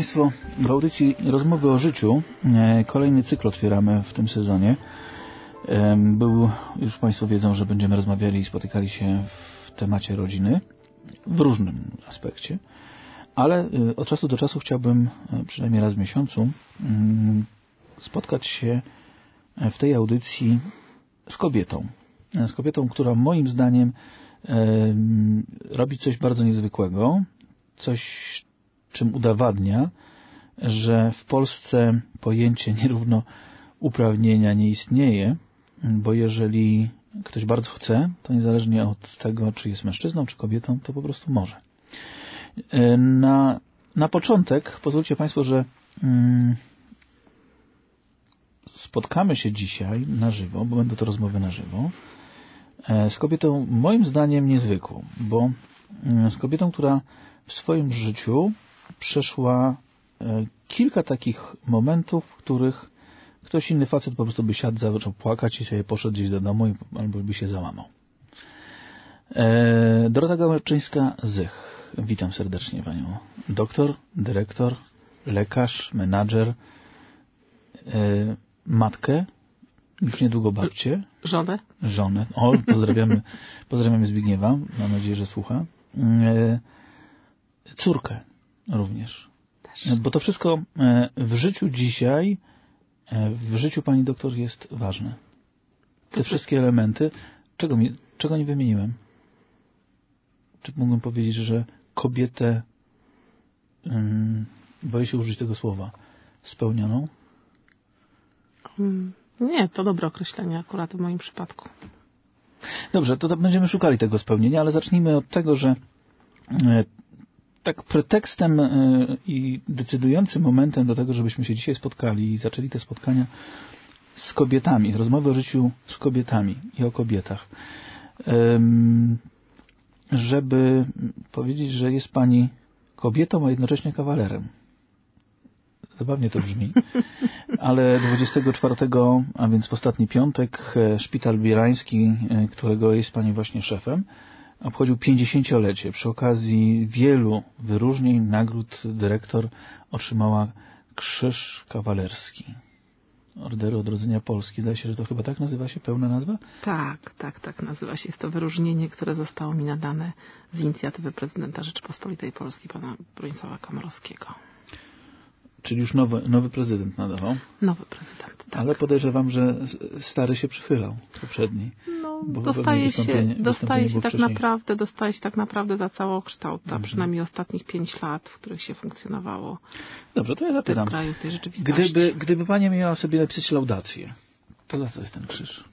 Państwo, w audycji Rozmowy o życiu kolejny cykl otwieramy w tym sezonie. Już Państwo wiedzą, że będziemy rozmawiali i spotykali się w temacie rodziny w różnym aspekcie, ale od czasu do czasu chciałbym przynajmniej raz w miesiącu spotkać się w tej audycji z kobietą, która moim zdaniem robi coś bardzo niezwykłego, coś, czym udowadnia, że w Polsce pojęcie nierównouprawnienia nie istnieje, bo jeżeli ktoś bardzo chce, to niezależnie od tego, czy jest mężczyzną, czy kobietą, to po prostu może. Na początek pozwólcie Państwo, że spotkamy się dzisiaj na żywo, bo będą to rozmowy na żywo, z kobietą moim zdaniem niezwykłą, bo z kobietą, która w swoim życiu przeszła kilka takich momentów, w których ktoś inny facet po prostu by siadł, zaczął płakać i sobie poszedł gdzieś do domu albo by się załamał. Dorota Gałęczyńska-Zych. Witam serdecznie Panią. Doktor, dyrektor, lekarz, menadżer, matkę, już niedługo babcię. Żonę. O, pozdrawiamy Zbigniewa. Mam nadzieję, że słucha. Córkę również. Też. Bo to wszystko w życiu dzisiaj, w życiu Pani doktor jest ważne. Te wszystkie elementy. Czego nie wymieniłem? Czy mógłbym powiedzieć, że kobietę, boję się użyć tego słowa, spełnioną? Nie, to dobre określenie akurat w moim przypadku. Dobrze, to będziemy szukali tego spełnienia, ale zacznijmy od tego, że tak pretekstem i decydującym momentem do tego, żebyśmy się dzisiaj spotkali i zaczęli te spotkania z kobietami, rozmowy o życiu z kobietami i o kobietach, żeby powiedzieć, że jest Pani kobietą, a jednocześnie kawalerem. Zabawnie to brzmi, ale 24, a więc w ostatni piątek, Szpital Bielański, którego jest Pani właśnie szefem, obchodził 50-lecie. Przy okazji wielu wyróżnień, nagród dyrektor otrzymała Krzyż Kawalerski Orderu Odrodzenia Polski. Zdaje się, że to chyba tak nazywa się, pełna nazwa? Tak nazywa się. Jest to wyróżnienie, które zostało mi nadane z inicjatywy prezydenta Rzeczypospolitej Polskiej, pana Bronisława Komorowskiego. Czyli już nowy prezydent nadawał? Nowy prezydent, tak. Ale podejrzewam, że stary się przychylał, poprzedni. No, dostaje się tak naprawdę za całokształt, przynajmniej ostatnich 5 lat, w których się funkcjonowało. Dobrze, to ja zapytam. W tym kraju, w tej rzeczywistości. Gdyby Pani miała sobie napisać laudację, to za co jest ten krzyż?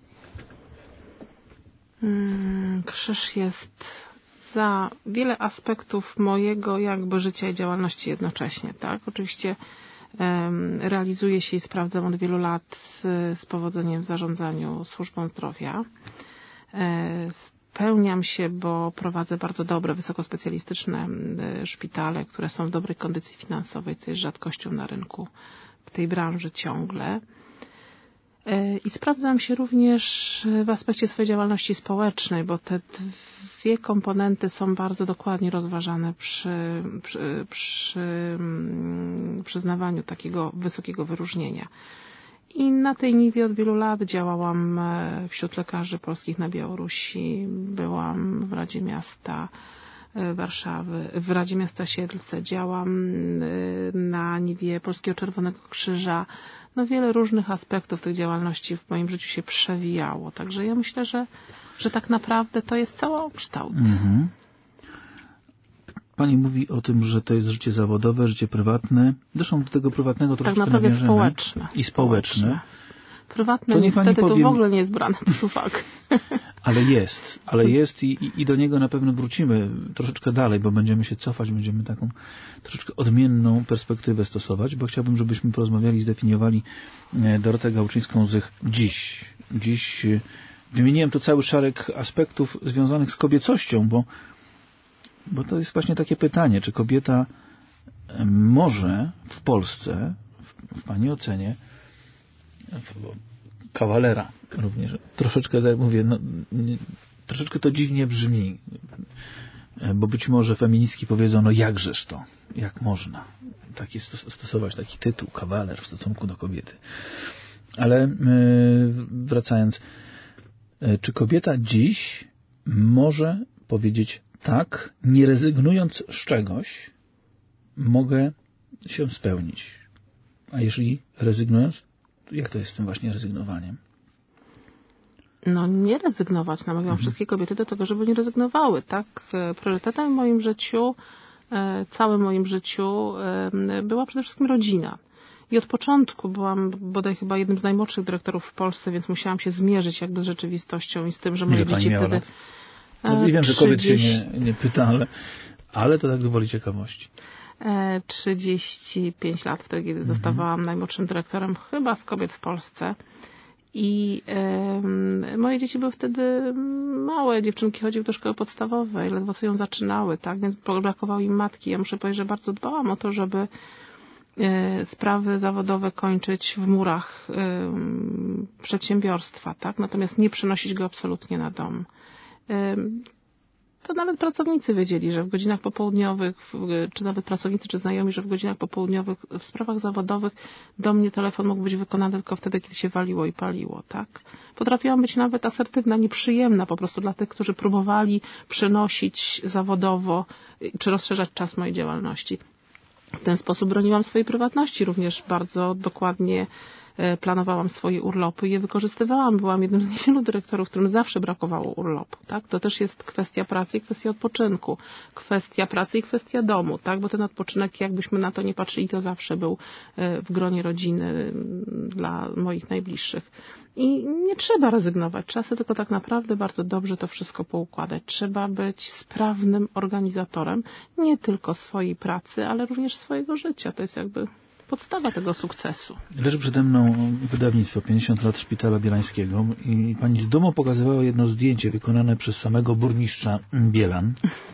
Krzyż jest za wiele aspektów mojego jakby życia i działalności jednocześnie, tak? Oczywiście realizuję się i sprawdzam od wielu lat z powodzeniem w zarządzaniu służbą zdrowia. Spełniam się, bo prowadzę bardzo dobre, wysokospecjalistyczne szpitale, które są w dobrej kondycji finansowej, co jest rzadkością na rynku w tej branży ciągle. I sprawdzam się również w aspekcie swojej działalności społecznej, bo te dwie komponenty są bardzo dokładnie rozważane przy przyznawaniu takiego wysokiego wyróżnienia. I na tej niwie od wielu lat działałam wśród lekarzy polskich na Białorusi. Byłam w Radzie Miasta Warszawy, w Radzie Miasta Siedlce, działam na niwie Polskiego Czerwonego Krzyża. No wiele różnych aspektów tych działalności w moim życiu się przewijało. Także ja myślę, że tak naprawdę to jest całokształt. Mhm. Pani mówi o tym, że to jest życie zawodowe, życie prywatne. Zresztą do tego prywatnego troszeczkę tak naprawdę nawiążemy. społeczne. Prywatne to niestety to w ogóle nie jest brane pod uwagę. Ale jest i do niego na pewno wrócimy troszeczkę dalej, bo będziemy się cofać, będziemy taką troszeczkę odmienną perspektywę stosować, bo chciałbym, żebyśmy porozmawiali, zdefiniowali Dorotę Gałczyńską-Zych dziś. Dziś wymieniłem tu cały szereg aspektów związanych z kobiecością, bo to jest właśnie takie pytanie, czy kobieta może w Polsce, w Pani ocenie, kawalera również, troszeczkę, jak mówię, troszeczkę to dziwnie brzmi. Bo być może feministki powiedzą, no jakżeż to, jak można stosować taki tytuł, kawaler w stosunku do kobiety. Ale wracając, czy kobieta dziś może powiedzieć tak, nie rezygnując z czegoś, mogę się spełnić? A jeżeli rezygnując, to jak to jest z tym właśnie rezygnowaniem? No nie rezygnować. Namawiam wszystkie kobiety do tego, żeby nie rezygnowały. Tak? Priorytetem w moim życiu, całym moim życiu była przede wszystkim rodzina. I od początku byłam bodaj chyba jednym z najmłodszych dyrektorów w Polsce, więc musiałam się zmierzyć jakby z rzeczywistością i z tym, że moje dzieci wtedy... No, wiem, że kobiet się nie pyta, ale to tak gwoli ciekawości. 35 lat wtedy, kiedy zostawałam najmłodszym dyrektorem chyba z kobiet w Polsce. I moje dzieci były wtedy małe, dziewczynki chodziły do szkoły podstawowej, ledwo co ją zaczynały, tak, więc brakowało im matki. Ja muszę powiedzieć, że bardzo dbałam o to, żeby sprawy zawodowe kończyć w murach przedsiębiorstwa, tak, natomiast nie przenosić go absolutnie na dom. To nawet pracownicy wiedzieli, że w godzinach popołudniowych, czy nawet pracownicy, czy znajomi, że w godzinach popołudniowych w sprawach zawodowych do mnie telefon mógł być wykonany tylko wtedy, kiedy się waliło i paliło, tak? Potrafiłam być nawet asertywna, nieprzyjemna po prostu dla tych, którzy próbowali przenosić zawodowo, czy rozszerzać czas mojej działalności. W ten sposób broniłam swojej prywatności, również bardzo dokładnie planowałam swoje urlopy i je wykorzystywałam. Byłam jednym z niewielu dyrektorów, którym zawsze brakowało urlopu. Tak? To też jest kwestia pracy i kwestia odpoczynku. Kwestia pracy i kwestia domu. Tak? Bo ten odpoczynek, jakbyśmy na to nie patrzyli, to zawsze był w gronie rodziny dla moich najbliższych. I nie trzeba rezygnować. Trzeba sobie tylko tak naprawdę bardzo dobrze to wszystko poukładać. Trzeba być sprawnym organizatorem nie tylko swojej pracy, ale również swojego życia. To jest jakby podstawa tego sukcesu. Leży przede mną wydawnictwo 50 lat Szpitala Bielańskiego i pani z dumą pokazywała jedno zdjęcie wykonane przez samego burmistrza Bielan.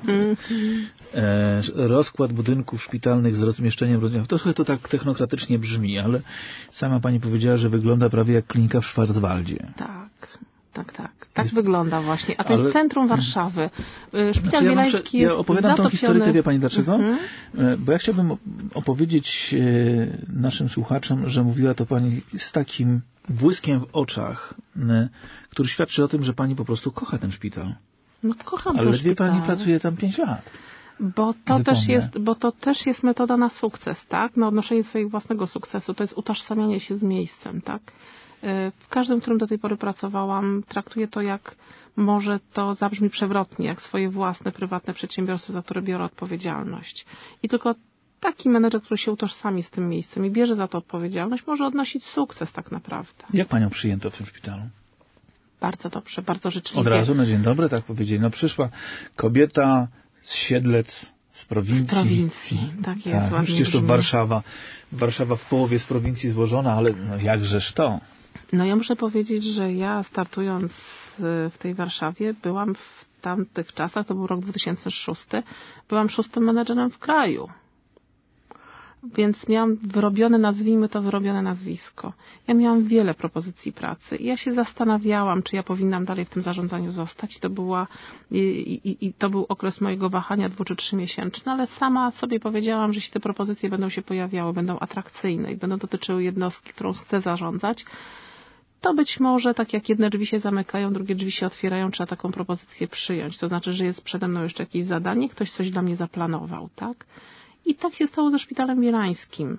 Rozkład budynków szpitalnych z rozmieszczeniem rozmiarów. Trochę to tak technokratycznie brzmi, ale sama pani powiedziała, że wygląda prawie jak klinika w Schwarzwaldzie. Tak wygląda właśnie. A to jest centrum Warszawy. Szpital Bielański ja opowiadam tą historykę, wie pani dlaczego? Bo ja chciałbym opowiedzieć naszym słuchaczom, że mówiła to pani z takim błyskiem w oczach, który świadczy o tym, że pani po prostu kocha ten szpital. No kocham ale ten szpital. Pani pracuje tam 5 lat. Bo to też jest metoda na sukces, tak? Na odnoszenie swojego własnego sukcesu. To jest utożsamianie się z miejscem, tak? W każdym, w którym do tej pory pracowałam, traktuję to jak, może to zabrzmi przewrotnie, jak swoje własne, prywatne przedsiębiorstwo, za które biorę odpowiedzialność. I tylko taki menedżer, który się utożsami z tym miejscem i bierze za to odpowiedzialność, może odnosić sukces tak naprawdę. Jak panią przyjęto w tym szpitalu? Bardzo dobrze, bardzo życzliwie. Od razu na dzień dobry, tak powiedzieli. No przyszła kobieta z Siedlec, z prowincji. Tak jest. Tak, przecież to Warszawa w połowie z prowincji złożona, ale no jakżeż to? No ja muszę powiedzieć, że ja startując w tej Warszawie byłam w tamtych czasach, to był rok 2006, byłam 6. menedżerem w kraju. Więc miałam nazwijmy to wyrobione nazwisko. Ja miałam wiele propozycji pracy i ja się zastanawiałam, czy ja powinnam dalej w tym zarządzaniu zostać. To był okres mojego wahania 2 czy 3 miesięczny, ale sama sobie powiedziałam, że jeśli te propozycje będą się pojawiały, będą atrakcyjne i będą dotyczyły jednostki, którą chcę zarządzać, to być może tak jak jedne drzwi się zamykają, drugie drzwi się otwierają, trzeba taką propozycję przyjąć. To znaczy, że jest przede mną jeszcze jakieś zadanie, ktoś coś dla mnie zaplanował, tak? I tak się stało ze Szpitalem Bielańskim.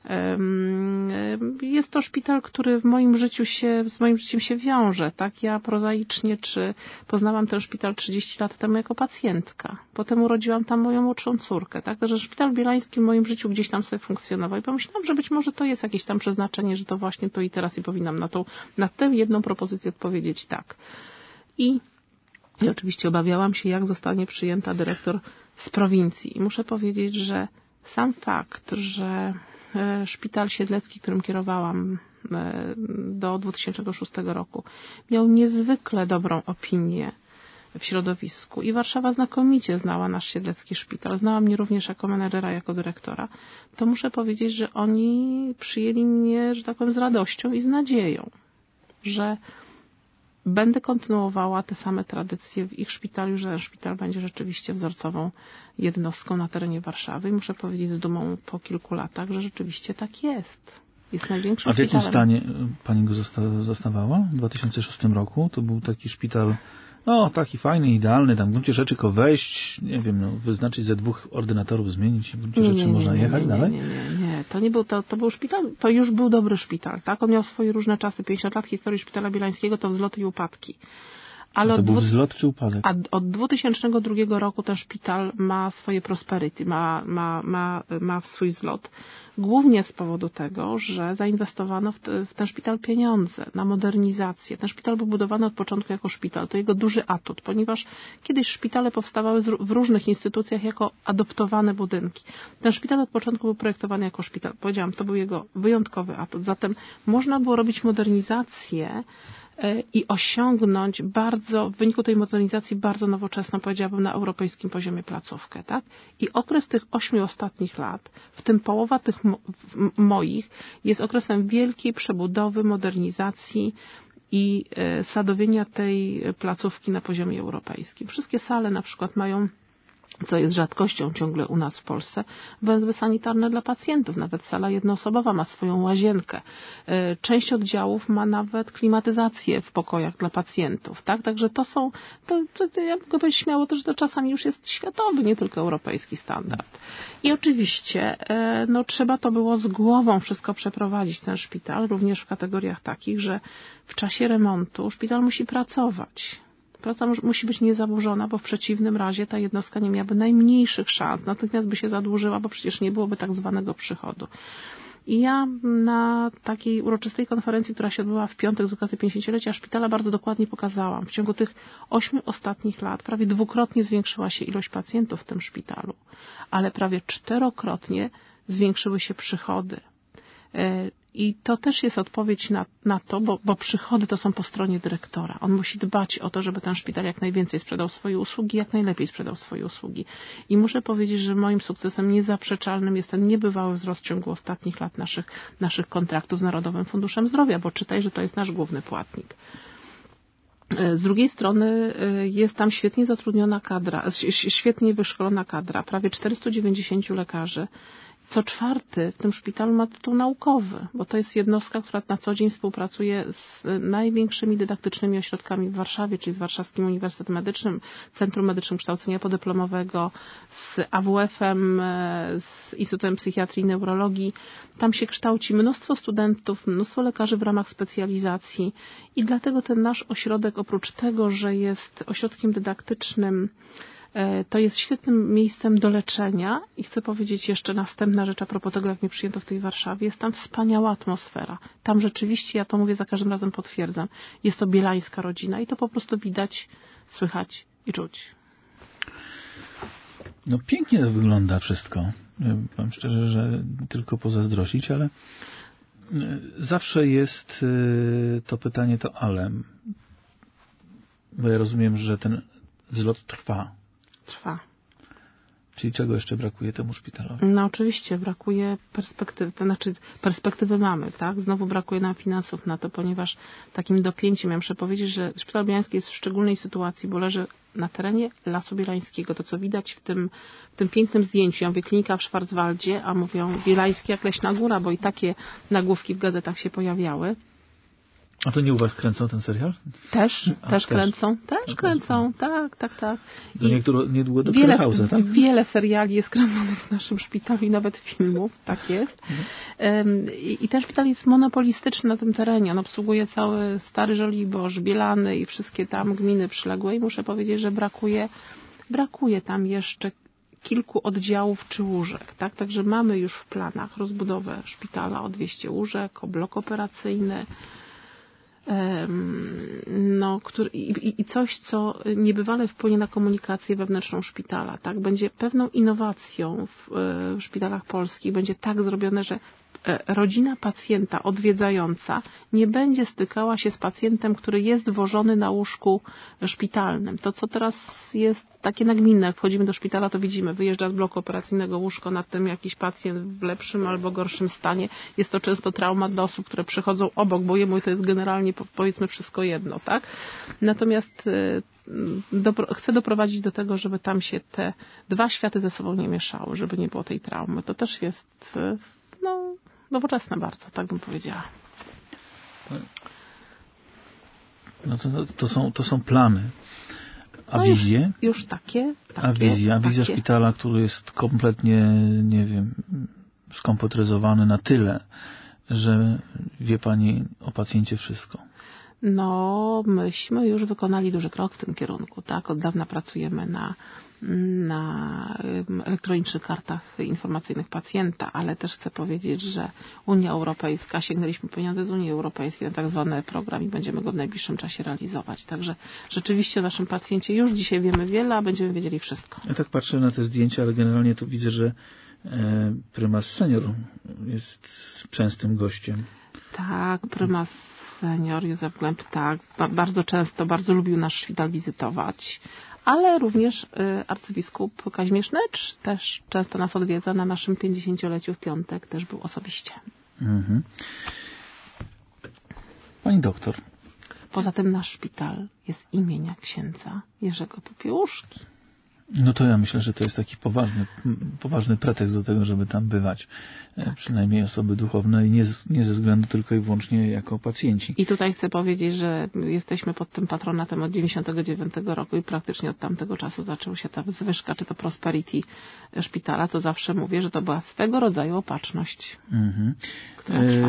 Jest to szpital, który z moim życiem się wiąże. Tak? Ja prozaicznie poznałam ten szpital 30 lat temu jako pacjentka. Potem urodziłam tam moją młodszą córkę. Tak? Także Szpital Bielański w moim życiu gdzieś tam sobie funkcjonował. I pomyślałam, że być może to jest jakieś tam przeznaczenie, że to właśnie to i teraz i powinnam na tę jedną propozycję odpowiedzieć tak. I oczywiście obawiałam się, jak zostanie przyjęta dyrektor z prowincji. I muszę powiedzieć, że sam fakt, że Szpital Siedlecki, którym kierowałam do 2006 roku, miał niezwykle dobrą opinię w środowisku i Warszawa znakomicie znała nasz siedlecki szpital. Znała mnie również jako menedżera, jako dyrektora. To muszę powiedzieć, że oni przyjęli mnie, że tak powiem, z radością i z nadzieją, że będę kontynuowała te same tradycje w ich szpitalu, że szpital będzie rzeczywiście wzorcową jednostką na terenie Warszawy. I muszę powiedzieć z dumą po kilku latach, że rzeczywiście tak jest. Jest największym szpitalem. A w jakim szpitalem. stanie pani go zostawała w 2006 roku? To był taki szpital, taki fajny, idealny, tam w gruncie rzeczy tylko wejść, nie wiem, wyznaczyć ze 2 ordynatorów, zmienić i w gruncie rzeczy można jechać dalej? Nie. To nie był, to był szpital, to już był dobry szpital, tak? On miał swoje różne czasy, 50 lat historii Szpitala Bielańskiego to wzloty i upadki. Ale to był wzlot czy upadek? A od 2002 roku ten szpital ma swoje prosperity, ma swój wzlot. Głównie z powodu tego, że zainwestowano w ten szpital pieniądze na modernizację. Ten szpital był budowany od początku jako szpital. To jego duży atut, ponieważ kiedyś szpitale powstawały w różnych instytucjach jako adoptowane budynki. Ten szpital od początku był projektowany jako szpital. Powiedziałam, to był jego wyjątkowy atut. Zatem można było robić modernizację i osiągnąć w wyniku tej modernizacji bardzo nowoczesną, powiedziałabym, na europejskim poziomie placówkę, tak? I okres tych 8 ostatnich lat, w tym połowa tych moich, jest okresem wielkiej przebudowy, modernizacji i sadowienia tej placówki na poziomie europejskim. Wszystkie sale na przykład mają, co jest rzadkością ciągle u nas w Polsce, węzły sanitarne dla pacjentów. Nawet sala jednoosobowa ma swoją łazienkę. Część oddziałów ma nawet klimatyzację w pokojach dla pacjentów. Tak? Także ja mogę powiedzieć śmiało, że to czasami już jest światowy, nie tylko europejski standard. I oczywiście trzeba to było z głową wszystko przeprowadzić, ten szpital, również w kategoriach takich, że w czasie remontu szpital musi pracować. Praca musi być niezaburzona, bo w przeciwnym razie ta jednostka nie miałaby najmniejszych szans. Natychmiast by się zadłużyła, bo przecież nie byłoby tak zwanego przychodu. I ja na takiej uroczystej konferencji, która się odbyła w piątek z okazji 50-lecia szpitala, bardzo dokładnie pokazałam. W ciągu tych 8 ostatnich lat prawie 2-krotnie zwiększyła się ilość pacjentów w tym szpitalu, ale prawie 4-krotnie zwiększyły się przychody. I to też jest odpowiedź na to, bo przychody to są po stronie dyrektora. On musi dbać o to, żeby ten szpital jak najwięcej sprzedał swoje usługi, jak najlepiej sprzedał swoje usługi. I muszę powiedzieć, że moim sukcesem niezaprzeczalnym jest ten niebywały wzrost w ciągu ostatnich lat naszych kontraktów z Narodowym Funduszem Zdrowia, bo czytaj, że to jest nasz główny płatnik. Z drugiej strony jest tam świetnie zatrudniona kadra, świetnie wyszkolona kadra, prawie 490 lekarzy. Co 4 w tym szpitalu ma tytuł naukowy, bo to jest jednostka, która na co dzień współpracuje z największymi dydaktycznymi ośrodkami w Warszawie, czyli z Warszawskim Uniwersytetem Medycznym, Centrum Medycznym Kształcenia Podyplomowego, z AWF-em, z Instytutem Psychiatrii i Neurologii. Tam się kształci mnóstwo studentów, mnóstwo lekarzy w ramach specjalizacji i dlatego ten nasz ośrodek, oprócz tego, że jest ośrodkiem dydaktycznym, to jest świetnym miejscem do leczenia i chcę powiedzieć jeszcze następna rzecz a propos tego, jak mnie przyjęto w tej Warszawie. Jest tam wspaniała atmosfera. Tam rzeczywiście, ja to mówię za każdym razem, potwierdzam, jest to bielańska rodzina i to po prostu widać, słychać i czuć. Pięknie to wygląda wszystko. Powiem szczerze, że tylko pozazdrościć, ale zawsze jest to pytanie, to ale. Bo ja rozumiem, że ten zlot trwa. Czyli czego jeszcze brakuje temu szpitalowi? Oczywiście brakuje perspektywy mamy, tak? Znowu brakuje nam finansów na to, ponieważ takim dopięciem, ja muszę powiedzieć, że Szpital Bielański jest w szczególnej sytuacji, bo leży na terenie Lasu Bielańskiego. To, co widać w tym pięknym zdjęciu, ja mówię klinika w Schwarzwaldzie, a mówią Bielański jak Leśna Góra, bo i takie nagłówki w gazetach się pojawiały. A to nie u was kręcą ten serial? Też kręcą. Też kręcą, tak. To niedługo do Krachausa, tak? Wiele seriali jest kręconych w naszym szpitalu i nawet filmów, tak jest. I ten szpital jest monopolistyczny na tym terenie. On obsługuje cały Stary Żoliborz, Bielany i wszystkie tam gminy przyległe i muszę powiedzieć, że brakuje tam jeszcze kilku oddziałów czy łóżek, tak? Także mamy już w planach rozbudowę szpitala o 200 łóżek, o blok operacyjny, i coś, co niebywale wpłynie na komunikację wewnętrzną szpitala, tak? Będzie pewną innowacją w szpitalach polskich, będzie tak zrobione, że rodzina pacjenta odwiedzająca nie będzie stykała się z pacjentem, który jest wożony na łóżku szpitalnym. To, co teraz jest takie nagminne, jak wchodzimy do szpitala, to widzimy, wyjeżdża z bloku operacyjnego łóżko, nad tym jakiś pacjent w lepszym albo gorszym stanie. Jest to często trauma dla osób, które przychodzą obok, bo jemu to jest generalnie, powiedzmy, wszystko jedno, tak? Natomiast chcę doprowadzić do tego, żeby tam się te dwa światy ze sobą nie mieszały, żeby nie było tej traumy. To też jest nowoczesne bardzo, tak bym powiedziała. No to są plany. A wizje? Już takie. A wizja szpitala, który jest kompletnie, nie wiem, skomputeryzowany na tyle, że wie pani o pacjencie wszystko. No, myśmy już wykonali duży krok w tym kierunku, tak? Od dawna pracujemy na elektronicznych kartach informacyjnych pacjenta, ale też chcę powiedzieć, że Unia Europejska, sięgnęliśmy pieniądze z Unii Europejskiej na tak zwany program i będziemy go w najbliższym czasie realizować. Także rzeczywiście o naszym pacjencie już dzisiaj wiemy wiele, a będziemy wiedzieli wszystko. Ja tak patrzę na te zdjęcia, ale generalnie to widzę, że prymas senior jest częstym gościem. Tak, prymas senior Józef Glęb, tak, bardzo często, bardzo lubił nasz szpital wizytować, ale również arcybiskup Kazimierz Nycz też często nas odwiedza. Na naszym 50-leciu w piątek też był osobiście. Mhm. Pani doktor. Poza tym nasz szpital jest imienia księdza Jerzego Popiełuszki. No to ja myślę, że to jest taki poważny pretekst do tego, żeby tam bywać. Przynajmniej osoby duchowne i nie ze względu tylko i wyłącznie jako pacjenci. I tutaj chcę powiedzieć, że jesteśmy pod tym patronatem od 1999 roku i praktycznie od tamtego czasu zaczęła się ta zwyżka, czy to prosperity szpitala, co zawsze mówię, że to była swego rodzaju opatrzność, która trwa.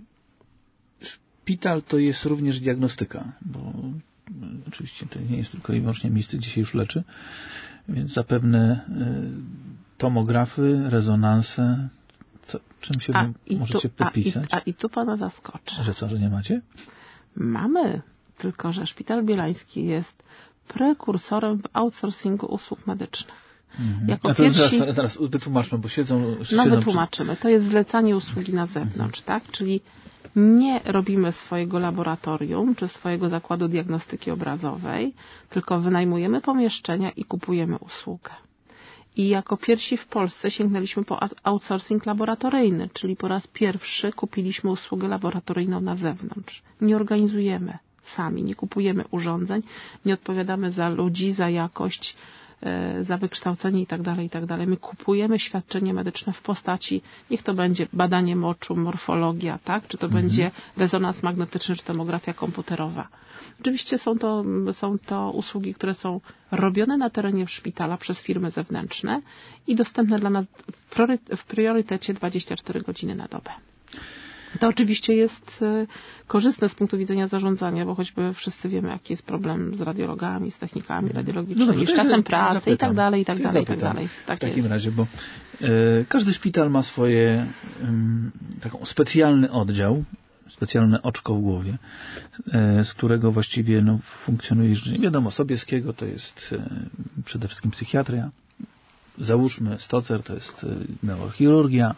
Szpital to jest również diagnostyka, bo oczywiście to nie jest tylko i wyłącznie miejsce, gdzie się już leczy, więc zapewne tomografy, rezonanse, czym się możecie podpisać? I tu pana zaskoczę. Że co, że nie macie? Mamy, tylko że Szpital Bielański jest prekursorem w outsourcingu usług medycznych. Jako pierwsi... Zaraz wytłumaczmy, bo siedzą wytłumaczymy. To jest zlecanie usługi na zewnątrz, tak? Czyli nie robimy swojego laboratorium czy swojego zakładu diagnostyki obrazowej, tylko wynajmujemy pomieszczenia i kupujemy usługę. I jako pierwsi w Polsce sięgnęliśmy po outsourcing laboratoryjny, czyli po raz pierwszy kupiliśmy usługę laboratoryjną na zewnątrz. Nie organizujemy sami, nie kupujemy urządzeń, nie odpowiadamy za ludzi, za jakość, za wykształcenie i tak dalej. My kupujemy świadczenie medyczne w postaci, niech to będzie badanie moczu, morfologia, tak? Czy to będzie rezonans magnetyczny, czy tomografia komputerowa. Oczywiście są to usługi, które są robione na terenie szpitala przez firmy zewnętrzne i dostępne dla nas w priorytecie 24 godziny na dobę. To oczywiście jest korzystne z punktu widzenia zarządzania, bo choćby wszyscy wiemy, jaki jest problem z radiologami, z technikami radiologicznymi, z czasem pracy i tak dalej. W takim razie, bo każdy szpital ma swoje taką specjalny oddział, specjalne oczko w głowie, z którego właściwie funkcjonuje, że wiadomo, Sobieskiego to jest przede wszystkim psychiatria, załóżmy Stocer to jest neurochirurgia,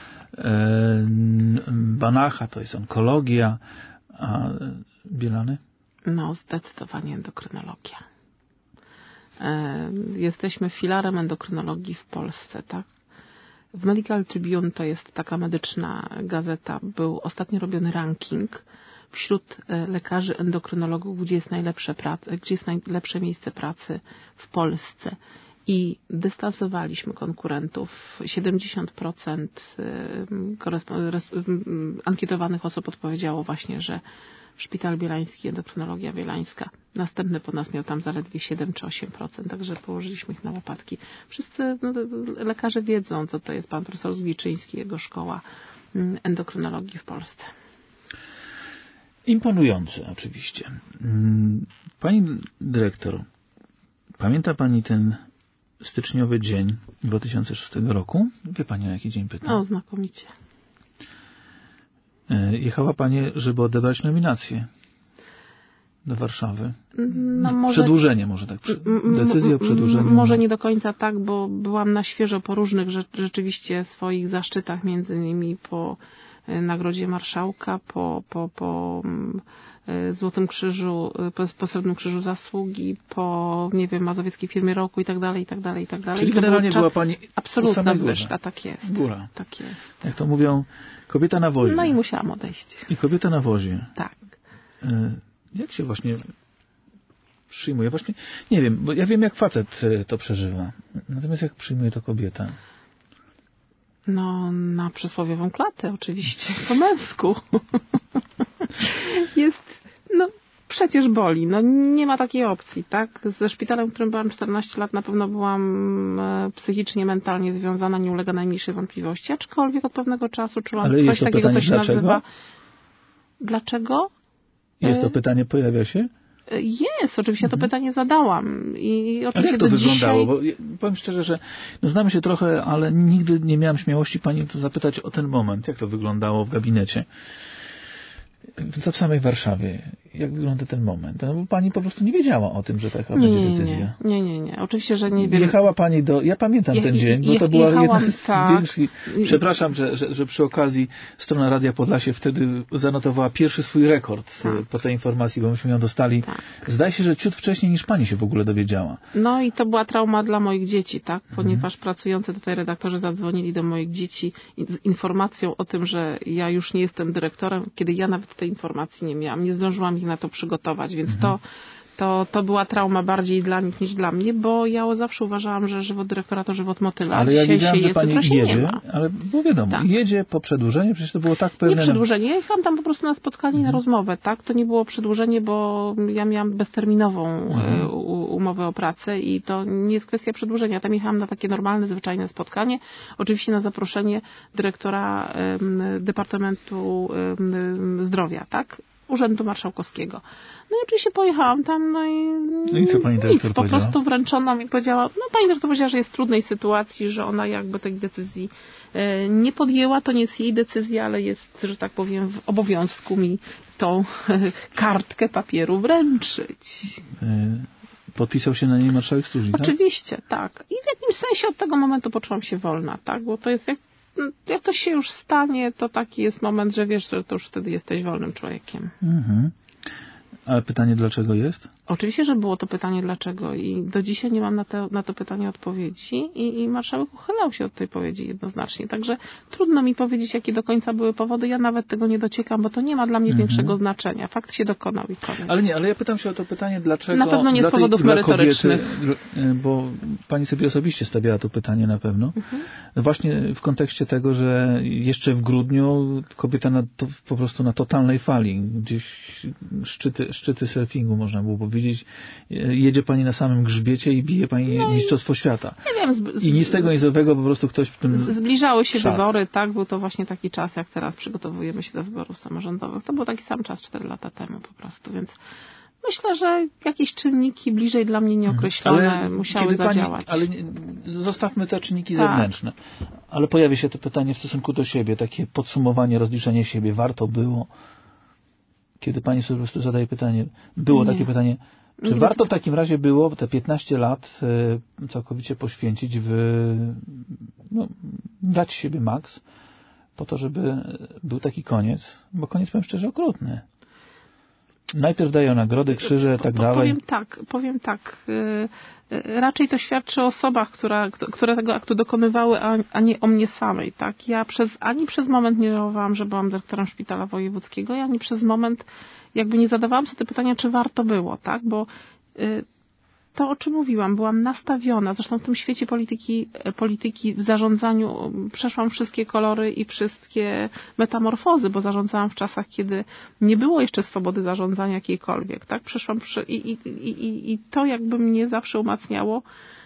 Banacha to jest onkologia, a Bielany? No, zdecydowanie endokrynologia. Jesteśmy filarem endokrynologii w Polsce, tak? W Medical Tribune, to jest taka medyczna gazeta, był ostatnio robiony ranking wśród lekarzy endokrynologów, gdzie jest najlepsze miejsce pracy w Polsce. I dystansowaliśmy konkurentów. 70% ankietowanych osób odpowiedziało właśnie, że Szpital Bielański, endokrynologia bielańska. Następny po nas miał tam zaledwie 7 czy 8%, także położyliśmy ich na łopatki. Wszyscy lekarze wiedzą, co to jest pan profesor Zgliczyński, jego szkoła endokrynologii w Polsce. Imponujące oczywiście. Pani dyrektor, pamięta pani ten styczniowy dzień 2006 roku? Wie pani, o jaki dzień pytam? O, znakomicie. Jechała pani, żeby odebrać nominację. do Warszawy? No Przedłużenie może tak. Decyzja o przedłużeniu. Może nie do końca tak, bo byłam na świeżo po różnych rzeczywiście swoich zaszczytach, między innymi po Nagrodzie Marszałka, po Złotym Krzyżu, po Srebrnym Krzyżu Zasługi, po, nie wiem, Mazowieckiej Firmie Roku i tak dalej, i tak dalej, i tak dalej. Czyli generalnie była pani absolutna zwyżka, tak jest. Góra. Tak jest. Jak to mówią, kobieta na wozie. No i musiałam odejść. I kobieta na wozie. Tak. Jak się właśnie przyjmuje? Właśnie, nie wiem, bo ja wiem, jak facet to przeżywa. Natomiast jak przyjmuje to kobieta? No, na przysłowiową klatę oczywiście, po męsku. Jest, no przecież boli, no nie ma takiej opcji, tak? Ze szpitalem, w którym byłam 14 lat, na pewno byłam psychicznie, mentalnie związana, nie ulega najmniejszej wątpliwości, aczkolwiek od pewnego czasu czułam coś takiego, co się nazywa... Dlaczego? Jest to pytanie, pojawia się? Jest, oczywiście to pytanie zadałam. I oczywiście ale jak to wyglądało? Dzisiaj... Bo powiem szczerze, że znamy się trochę, ale nigdy nie miałem śmiałości pani to zapytać o ten moment. Jak to wyglądało w gabinecie? To w samej Warszawie. Jak wygląda ten moment? No, bo pani po prostu nie wiedziała o tym, że taka będzie decyzja. Nie. Oczywiście, że nie wiem. Jechała pani do... Ja pamiętam ten dzień, bo to była jedna z większych... Przepraszam, że przy okazji strona Radia Podlasie wtedy zanotowała pierwszy swój rekord po tej informacji, bo myśmy ją dostali. Tak. Zdaje się, że ciut wcześniej niż pani się w ogóle dowiedziała. No i to była trauma dla moich dzieci, tak? Ponieważ pracujący tutaj redaktorzy zadzwonili do moich dzieci z informacją o tym, że ja już nie jestem dyrektorem, kiedy ja nawet tej informacji nie miałam. Nie zdążyłam ich na to przygotować, więc to była trauma bardziej dla nich niż dla mnie, bo ja zawsze uważałam, że żywot dyrektora to żywot motyla. Ale ja wiedziałam, że pani jedzie, ale było wiadomo, tak. Jedzie po przedłużenie, przecież to było tak pewne... Nie przedłużenie, ja jechałam tam po prostu na spotkanie, na rozmowę, tak? To nie było przedłużenie, bo ja miałam bezterminową umowę o pracę i to nie jest kwestia przedłużenia. Tam jechałam na takie normalne, zwyczajne spotkanie, oczywiście na zaproszenie dyrektora Departamentu Zdrowia, tak? Urzędu Marszałkowskiego. No i oczywiście pojechałam tam, no i co pani dyrektor po prostu wręczono mi powiedziała, no pani dyrektor powiedziała, że jest w trudnej sytuacji, że ona jakby tej decyzji nie podjęła, to nie jest jej decyzja, ale jest, że tak powiem, w obowiązku mi tą kartkę papieru wręczyć. Podpisał się na niej marszałek Stuzzi, tak? Oczywiście, tak. I w jakimś sensie od tego momentu poczułam się wolna, tak? Bo to jest jak to się już stanie, to taki jest moment, że wiesz, że to już wtedy jesteś wolnym człowiekiem. Ale pytanie dlaczego jest? Oczywiście, że było to pytanie dlaczego i do dzisiaj nie mam na to pytanie odpowiedzi i marszałek uchylał się od tej odpowiedzi jednoznacznie. Także trudno mi powiedzieć, jakie do końca były powody. Ja nawet tego nie dociekam, bo to nie ma dla mnie większego znaczenia. Fakt się dokonał i koniec. Ale ja pytam się o to pytanie dlaczego... Na pewno nie z powodów merytorycznych. Kobiety, bo pani sobie osobiście stawiała to pytanie na pewno. Właśnie w kontekście tego, że jeszcze w grudniu kobieta po prostu na totalnej fali, gdzieś szczyty surfingu można było powiedzieć, jedzie pani na samym grzbiecie i bije pani mistrzostwo świata. Nie wiem, I nic z tego nizowego, po prostu ktoś w tym zbliżały się wybory, tak? Był to właśnie taki czas, jak teraz przygotowujemy się do wyborów samorządowych. To był taki sam czas 4 lata temu po prostu, więc myślę, że jakieś czynniki bliżej dla mnie nieokreślone musiały zadziałać. Ale zostawmy te czynniki zewnętrzne. Ale pojawia się to pytanie w stosunku do siebie, takie podsumowanie, rozliczenie siebie. Warto było... Kiedy pani sobie po prostu zadaje pytanie, takie pytanie, czy warto w takim razie było te 15 lat całkowicie poświęcić dać siebie maks po to, żeby był taki koniec, bo koniec, powiem szczerze, okrutny. Najpierw dają nagrody, krzyże, tak dalej. Powiem tak. Raczej to świadczy o osobach, które tego aktu dokonywały, a nie o mnie samej. Tak? Ja ani przez moment nie żałowałam, że byłam dyrektorem szpitala wojewódzkiego, ani przez moment jakby nie zadawałam sobie pytania, czy warto było, tak? Bo to, o czym mówiłam, byłam nastawiona, zresztą w tym świecie polityki w zarządzaniu przeszłam wszystkie kolory i wszystkie metamorfozy, bo zarządzałam w czasach, kiedy nie było jeszcze swobody zarządzania jakiejkolwiek, tak? Przeszłam i to jakby mnie zawsze umacniało.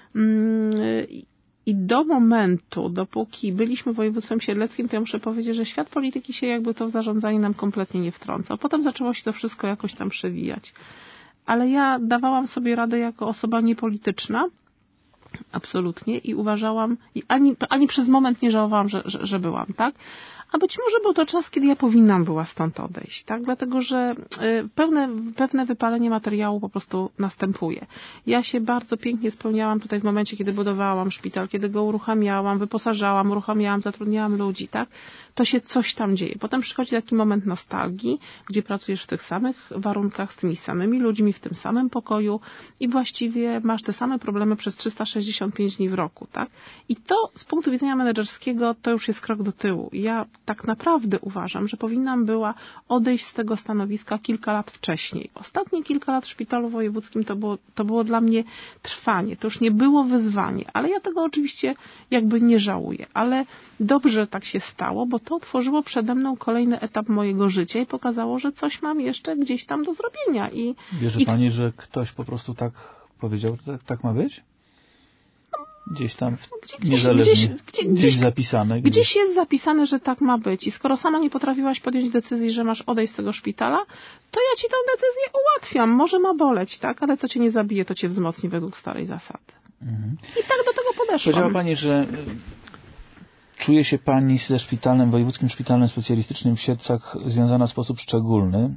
I do momentu, dopóki byliśmy województwem siedleckim, to ja muszę powiedzieć, że świat polityki się jakby to w zarządzanie nam kompletnie nie wtrącał. Potem zaczęło się to wszystko jakoś tam przewijać. Ale ja dawałam sobie radę jako osoba niepolityczna, absolutnie, i uważałam, ani przez moment nie żałowałam, że byłam, tak? A być może był to czas, kiedy ja powinnam była stąd odejść, tak? Dlatego, że pewne wypalenie materiału po prostu następuje. Ja się bardzo pięknie spełniałam tutaj w momencie, kiedy budowałam szpital, kiedy go uruchamiałam, wyposażałam, zatrudniałam ludzi, tak? To się coś tam dzieje. Potem przychodzi taki moment nostalgii, gdzie pracujesz w tych samych warunkach, z tymi samymi ludźmi, w tym samym pokoju i właściwie masz te same problemy przez 365 dni w roku, tak? I to z punktu widzenia menedżerskiego to już jest krok do tyłu. Ja tak naprawdę uważam, że powinnam była odejść z tego stanowiska kilka lat wcześniej. Ostatnie kilka lat w szpitalu wojewódzkim to było dla mnie trwanie. To już nie było wyzwanie, ale ja tego oczywiście jakby nie żałuję. Ale dobrze tak się stało, bo to otworzyło przede mną kolejny etap mojego życia i pokazało, że coś mam jeszcze gdzieś tam do zrobienia. Wierzy pani, że ktoś po prostu tak powiedział, że tak ma być? Gdzieś tam niezależnie, gdzieś zapisane. Gdzieś jest zapisane, że tak ma być. I skoro sama nie potrafiłaś podjąć decyzji, że masz odejść z tego szpitala, to ja ci tę decyzję ułatwiam. Może ma boleć, tak? Ale co cię nie zabije, to cię wzmocni według starej zasady. I tak do tego podeszłam. Powiedziała pani, że czuje się pani ze szpitalem, wojewódzkim szpitalem specjalistycznym w Siedlcach związana w sposób szczególny.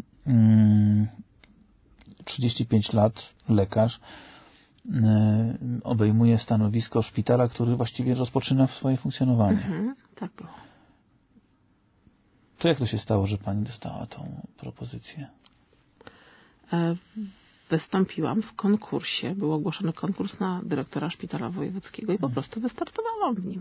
35 lat, lekarz, obejmuje stanowisko szpitala, który właściwie rozpoczyna swoje funkcjonowanie. Tak było. To jak to się stało, że pani dostała tą propozycję? Wystąpiłam w konkursie. Był ogłoszony konkurs na dyrektora szpitala wojewódzkiego i po prostu wystartowałam w nim.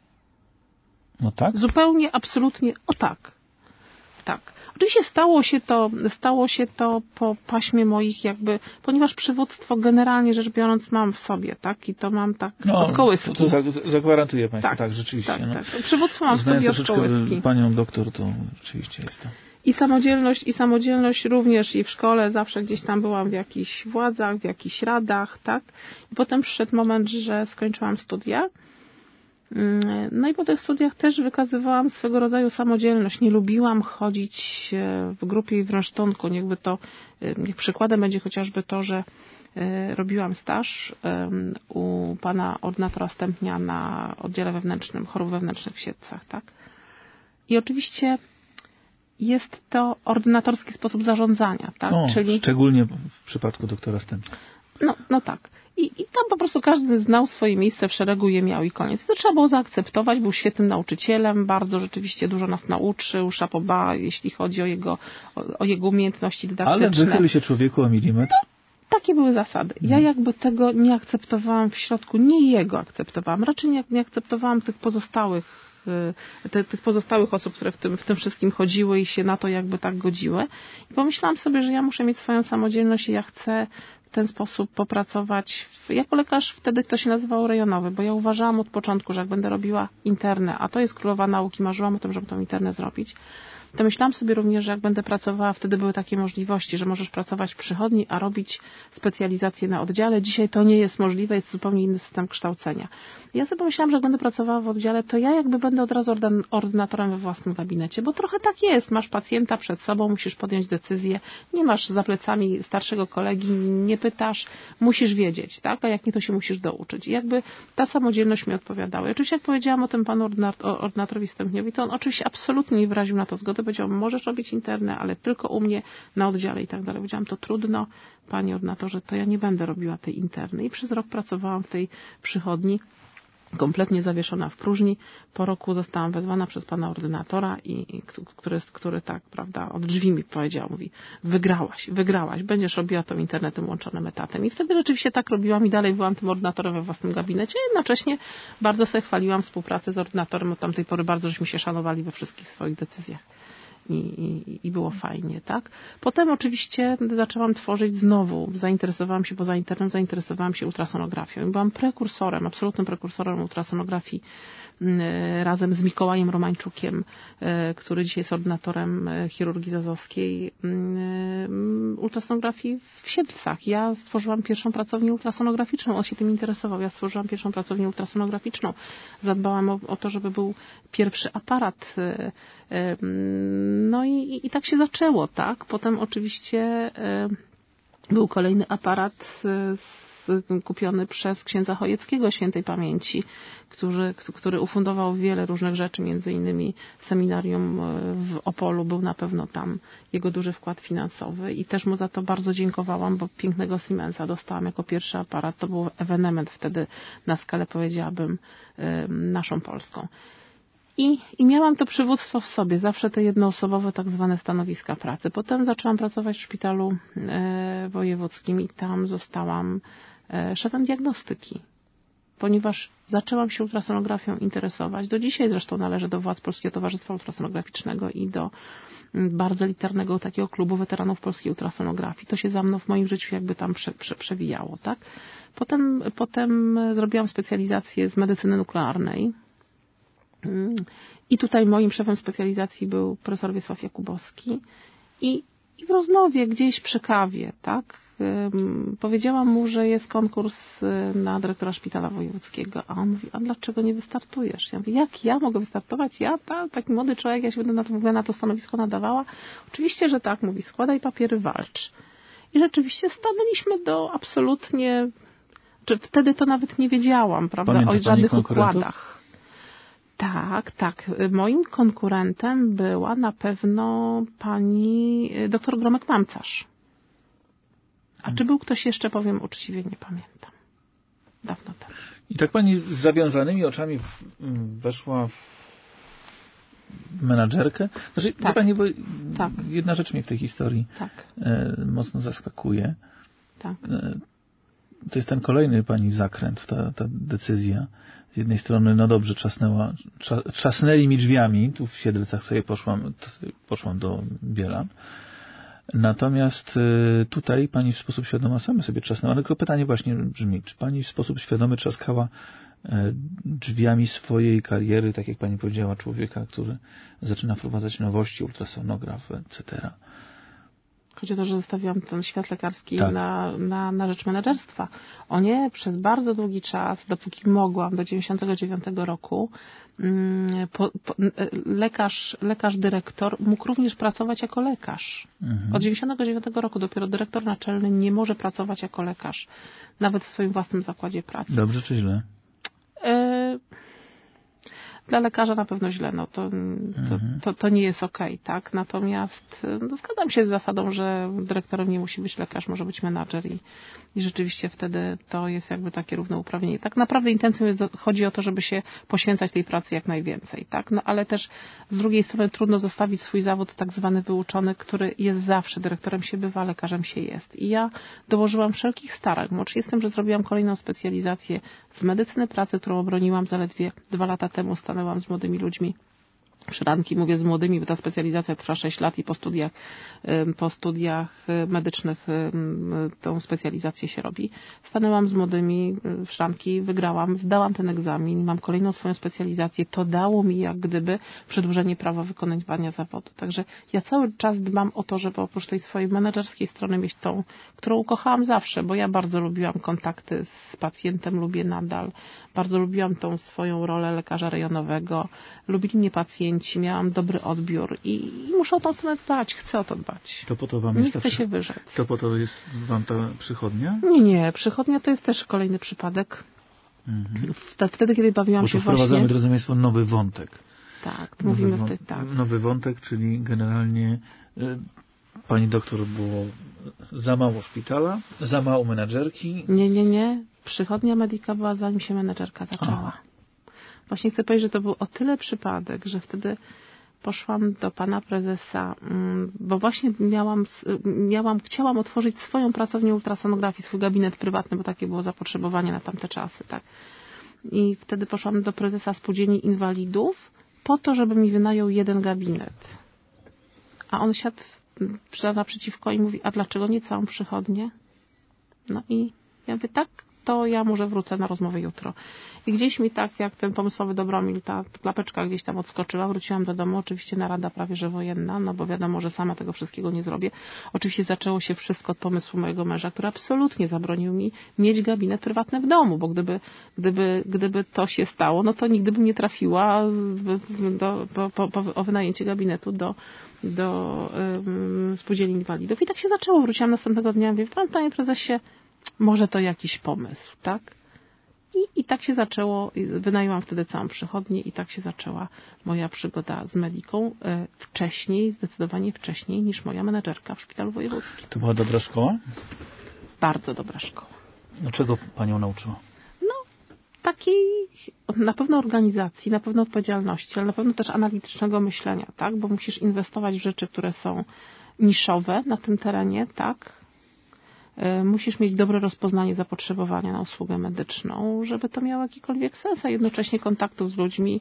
No tak? Zupełnie, absolutnie, tak. Tak. Oczywiście stało się to po paśmie moich jakby, ponieważ przywództwo generalnie rzecz biorąc mam w sobie, tak? I to mam tak od kołyski. To zagwarantuję państwu, tak rzeczywiście. Tak. Przywództwo mam w sobie od kołyski. Panią doktor, to rzeczywiście jest to. I samodzielność również i w szkole zawsze gdzieś tam byłam w jakichś władzach, w jakichś radach, tak? I potem przyszedł moment, że skończyłam studia. No i po tych studiach też wykazywałam swego rodzaju samodzielność. Nie lubiłam chodzić w grupie i w rynsztunku. Niech przykładem będzie chociażby to, że robiłam staż u pana ordynatora Stępnia na oddziale wewnętrznym, chorób wewnętrznych w Siedlcach, tak? I oczywiście jest to ordynatorski sposób zarządzania, tak? Czyli szczególnie w przypadku doktora Stępnia. No tak. I tam po prostu każdy znał swoje miejsce w szeregu, je miał i koniec. To trzeba było zaakceptować. Był świetnym nauczycielem, bardzo rzeczywiście dużo nas nauczył. Chapeau bas, jeśli chodzi o jego umiejętności dydaktyczne. Ale wychyli się człowieku o milimetr. Takie były zasady. Ja jakby tego nie akceptowałam w środku, nie jego akceptowałam. Raczej nie akceptowałam tych pozostałych osób, które w tym wszystkim chodziły i się na to jakby tak godziły. I pomyślałam sobie, że ja muszę mieć swoją samodzielność i ja chcę w ten sposób popracować. Jako lekarz wtedy to się nazywało rejonowy, bo ja uważałam od początku, że jak będę robiła internę, a to jest królowa nauki, marzyłam o tym, żeby tą internę zrobić, to myślałam sobie również, że jak będę pracowała, wtedy były takie możliwości, że możesz pracować w przychodni, a robić specjalizację na oddziale. Dzisiaj to nie jest możliwe, jest zupełnie inny system kształcenia. Ja sobie pomyślałam, że jak będę pracowała w oddziale, to ja jakby będę od razu ordynatorem we własnym gabinecie, bo trochę tak jest. Masz pacjenta przed sobą, musisz podjąć decyzję, nie masz za plecami starszego kolegi, nie pytasz, musisz wiedzieć, tak? A jak nie, to się musisz douczyć. I jakby ta samodzielność mi odpowiadała. I oczywiście jak powiedziałam o tym panu ordynatorowi Stępniowi, to on oczywiście absolutnie nie wyraził na to zgody. Powiedział, możesz robić internę, ale tylko u mnie na oddziale i tak dalej. Powiedziałam, to trudno, panie ordynatorze, to ja nie będę robiła tej interny. I przez rok pracowałam w tej przychodni, kompletnie zawieszona w próżni. Po roku zostałam wezwana przez pana ordynatora, który tak, prawda, od drzwi mi powiedział, mówi, wygrałaś, będziesz robiła tą internetem łączonym etatem. I wtedy rzeczywiście tak robiłam i dalej byłam tym ordynatorem we własnym gabinecie. Jednocześnie bardzo sobie chwaliłam współpracę z ordynatorem. Od tamtej pory bardzo żeśmy się szanowali we wszystkich swoich decyzjach. I było fajnie, tak? Potem oczywiście zaczęłam tworzyć znowu, poza internetem zainteresowałam się ultrasonografią. I byłam absolutnym prekursorem ultrasonografii razem z Mikołajem Romańczukiem, który dzisiaj jest ordynatorem chirurgii zazowskiej, ultrasonografii w Siedlcach. Ja stworzyłam pierwszą pracownię ultrasonograficzną. On się tym interesował. Ja stworzyłam pierwszą pracownię ultrasonograficzną. Zadbałam o to, żeby był pierwszy aparat. No i tak się zaczęło, tak? Potem oczywiście był kolejny aparat kupiony przez księdza Chojeckiego świętej pamięci, który ufundował wiele różnych rzeczy, między innymi seminarium w Opolu, był na pewno tam jego duży wkład finansowy i też mu za to bardzo dziękowałam, bo pięknego Siemensa dostałam jako pierwszy aparat. To był ewenement wtedy na skalę, powiedziałabym, naszą polską. I miałam to przywództwo w sobie, zawsze te jednoosobowe tak zwane stanowiska pracy. Potem zaczęłam pracować w szpitalu wojewódzkim i tam zostałam szefem diagnostyki, ponieważ zaczęłam się ultrasonografią interesować. Do dzisiaj zresztą należę do władz Polskiego Towarzystwa Ultrasonograficznego i do bardzo elitarnego takiego klubu weteranów polskiej ultrasonografii. To się za mną w moim życiu jakby tam przewijało, tak? Potem zrobiłam specjalizację z medycyny nuklearnej. I tutaj moim szefem specjalizacji był profesor Wiesław Jakubowski i w rozmowie gdzieś przy kawie, tak, powiedziałam mu, że jest konkurs na dyrektora szpitala wojewódzkiego, a on mówi, a dlaczego nie wystartujesz? Ja mówię, jak ja mogę wystartować? Ja, taki młody człowiek, ja się będę w ogóle na to stanowisko nadawała? Oczywiście, że tak, mówi, składaj papiery, walcz. I rzeczywiście stanęliśmy do absolutnie, wtedy to nawet nie wiedziałam, prawda, o żadnych układach. Tak. Moim konkurentem była na pewno pani doktor Gromek-Mamcarz. A czy był ktoś jeszcze, powiem uczciwie, nie pamiętam. Dawno temu. I tak pani z zawiązanymi oczami weszła w menadżerkę? Znaczy, tak. Pani, bo jedna rzecz mnie w tej historii mocno zaskakuje. Tak. To jest ten kolejny pani zakręt, ta decyzja. Z jednej strony, no dobrze, trzasnęli mi drzwiami, tu w Siedlcach sobie poszłam do Bielan. Natomiast tutaj pani w sposób świadomy sama sobie trzasnęła. Tylko pytanie właśnie brzmi, czy pani w sposób świadomy trzaskała drzwiami swojej kariery, tak jak pani powiedziała, człowieka, który zaczyna wprowadzać nowości, ultrasonograf, etc. Chodzi o to, że zostawiłam ten świat lekarski na rzecz menedżerstwa. O nie, przez bardzo długi czas, dopóki mogłam, do 99 roku, lekarz dyrektor mógł również pracować jako lekarz. Od 99 roku dopiero dyrektor naczelny nie może pracować jako lekarz, nawet w swoim własnym zakładzie pracy. Dobrze czy źle? Dla lekarza na pewno źle, no to nie jest okej, tak? Natomiast zgadzam się z zasadą, że dyrektorem nie musi być lekarz, może być menadżer i rzeczywiście wtedy to jest jakby takie równouprawnienie. Tak naprawdę intencją chodzi o to, żeby się poświęcać tej pracy jak najwięcej, tak? No ale też z drugiej strony trudno zostawić swój zawód tak zwany wyuczony, który jest zawsze, dyrektorem się bywa, lekarzem się jest. I ja dołożyłam wszelkich starań. Łącznie z tym, że zrobiłam kolejną specjalizację z medycyny pracy, którą obroniłam zaledwie 2 lata temu, stanęłam z młodymi ludźmi. Szranki, mówię z młodymi, bo ta specjalizacja trwa 6 lat i po studiach medycznych tą specjalizację się robi. Stanęłam z młodymi w szranki, wygrałam, zdałam ten egzamin, mam kolejną swoją specjalizację. To dało mi jak gdyby przedłużenie prawa wykonywania zawodu. Także ja cały czas dbam o to, żeby oprócz tej swojej menedżerskiej strony mieć tą, którą ukochałam zawsze, bo ja bardzo lubiłam kontakty z pacjentem, lubię nadal. Bardzo lubiłam tą swoją rolę lekarza rejonowego. Lubili mnie pacjenci, miałam dobry odbiór i muszę o tą stronę dbać, chcę o to dbać. To po to wam nie jest chcę się wyrzec. To po to jest wam ta przychodnia? Nie, przychodnia to jest też kolejny przypadek. Wtedy, kiedy bawiłam się wprowadzamy, właśnie... drodzy Państwo, nowy wątek. Tak, mówimy w tej... Tak. Nowy wątek, czyli generalnie pani doktor było za mało szpitala, za mało menadżerki. Nie. Przychodnia Medica była zanim się menadżerka zaczęła. Właśnie chcę powiedzieć, że to był o tyle przypadek, że wtedy poszłam do pana prezesa, bo właśnie chciałam otworzyć swoją pracownię ultrasonografii, swój gabinet prywatny, bo takie było zapotrzebowanie na tamte czasy, tak. I wtedy poszłam do prezesa Spółdzielni Inwalidów po to, żeby mi wynajął jeden gabinet. A on siadł naprzeciwko i mówi, a dlaczego nie całą przychodnię? No i ja mówię, tak, to ja może wrócę na rozmowę jutro. I gdzieś mi tak, jak ten pomysłowy Dobromil, ta klapeczka gdzieś tam odskoczyła, wróciłam do domu, oczywiście narada prawie że wojenna, no bo wiadomo, że sama tego wszystkiego nie zrobię. Oczywiście zaczęło się wszystko od pomysłu mojego męża, który absolutnie zabronił mi mieć gabinet prywatny w domu, bo gdyby to się stało, no to nigdy bym nie trafiła o wynajęcie gabinetu do Spółdzielni Inwalidów. I tak się zaczęło. Wróciłam następnego dnia i mówię, panie prezesie, może to jakiś pomysł, tak? I tak się zaczęło, wynajęłam wtedy całą przychodnię i tak się zaczęła moja przygoda z Mediką zdecydowanie wcześniej niż moja menedżerka w szpitalu wojewódzkim. To była dobra szkoła? Bardzo dobra szkoła. Czego panią nauczyła? Takiej na pewno organizacji, na pewno odpowiedzialności, ale na pewno też analitycznego myślenia, tak? Bo musisz inwestować w rzeczy, które są niszowe na tym terenie, tak? Musisz mieć dobre rozpoznanie zapotrzebowania na usługę medyczną, żeby to miało jakikolwiek sens, a jednocześnie kontaktów z ludźmi,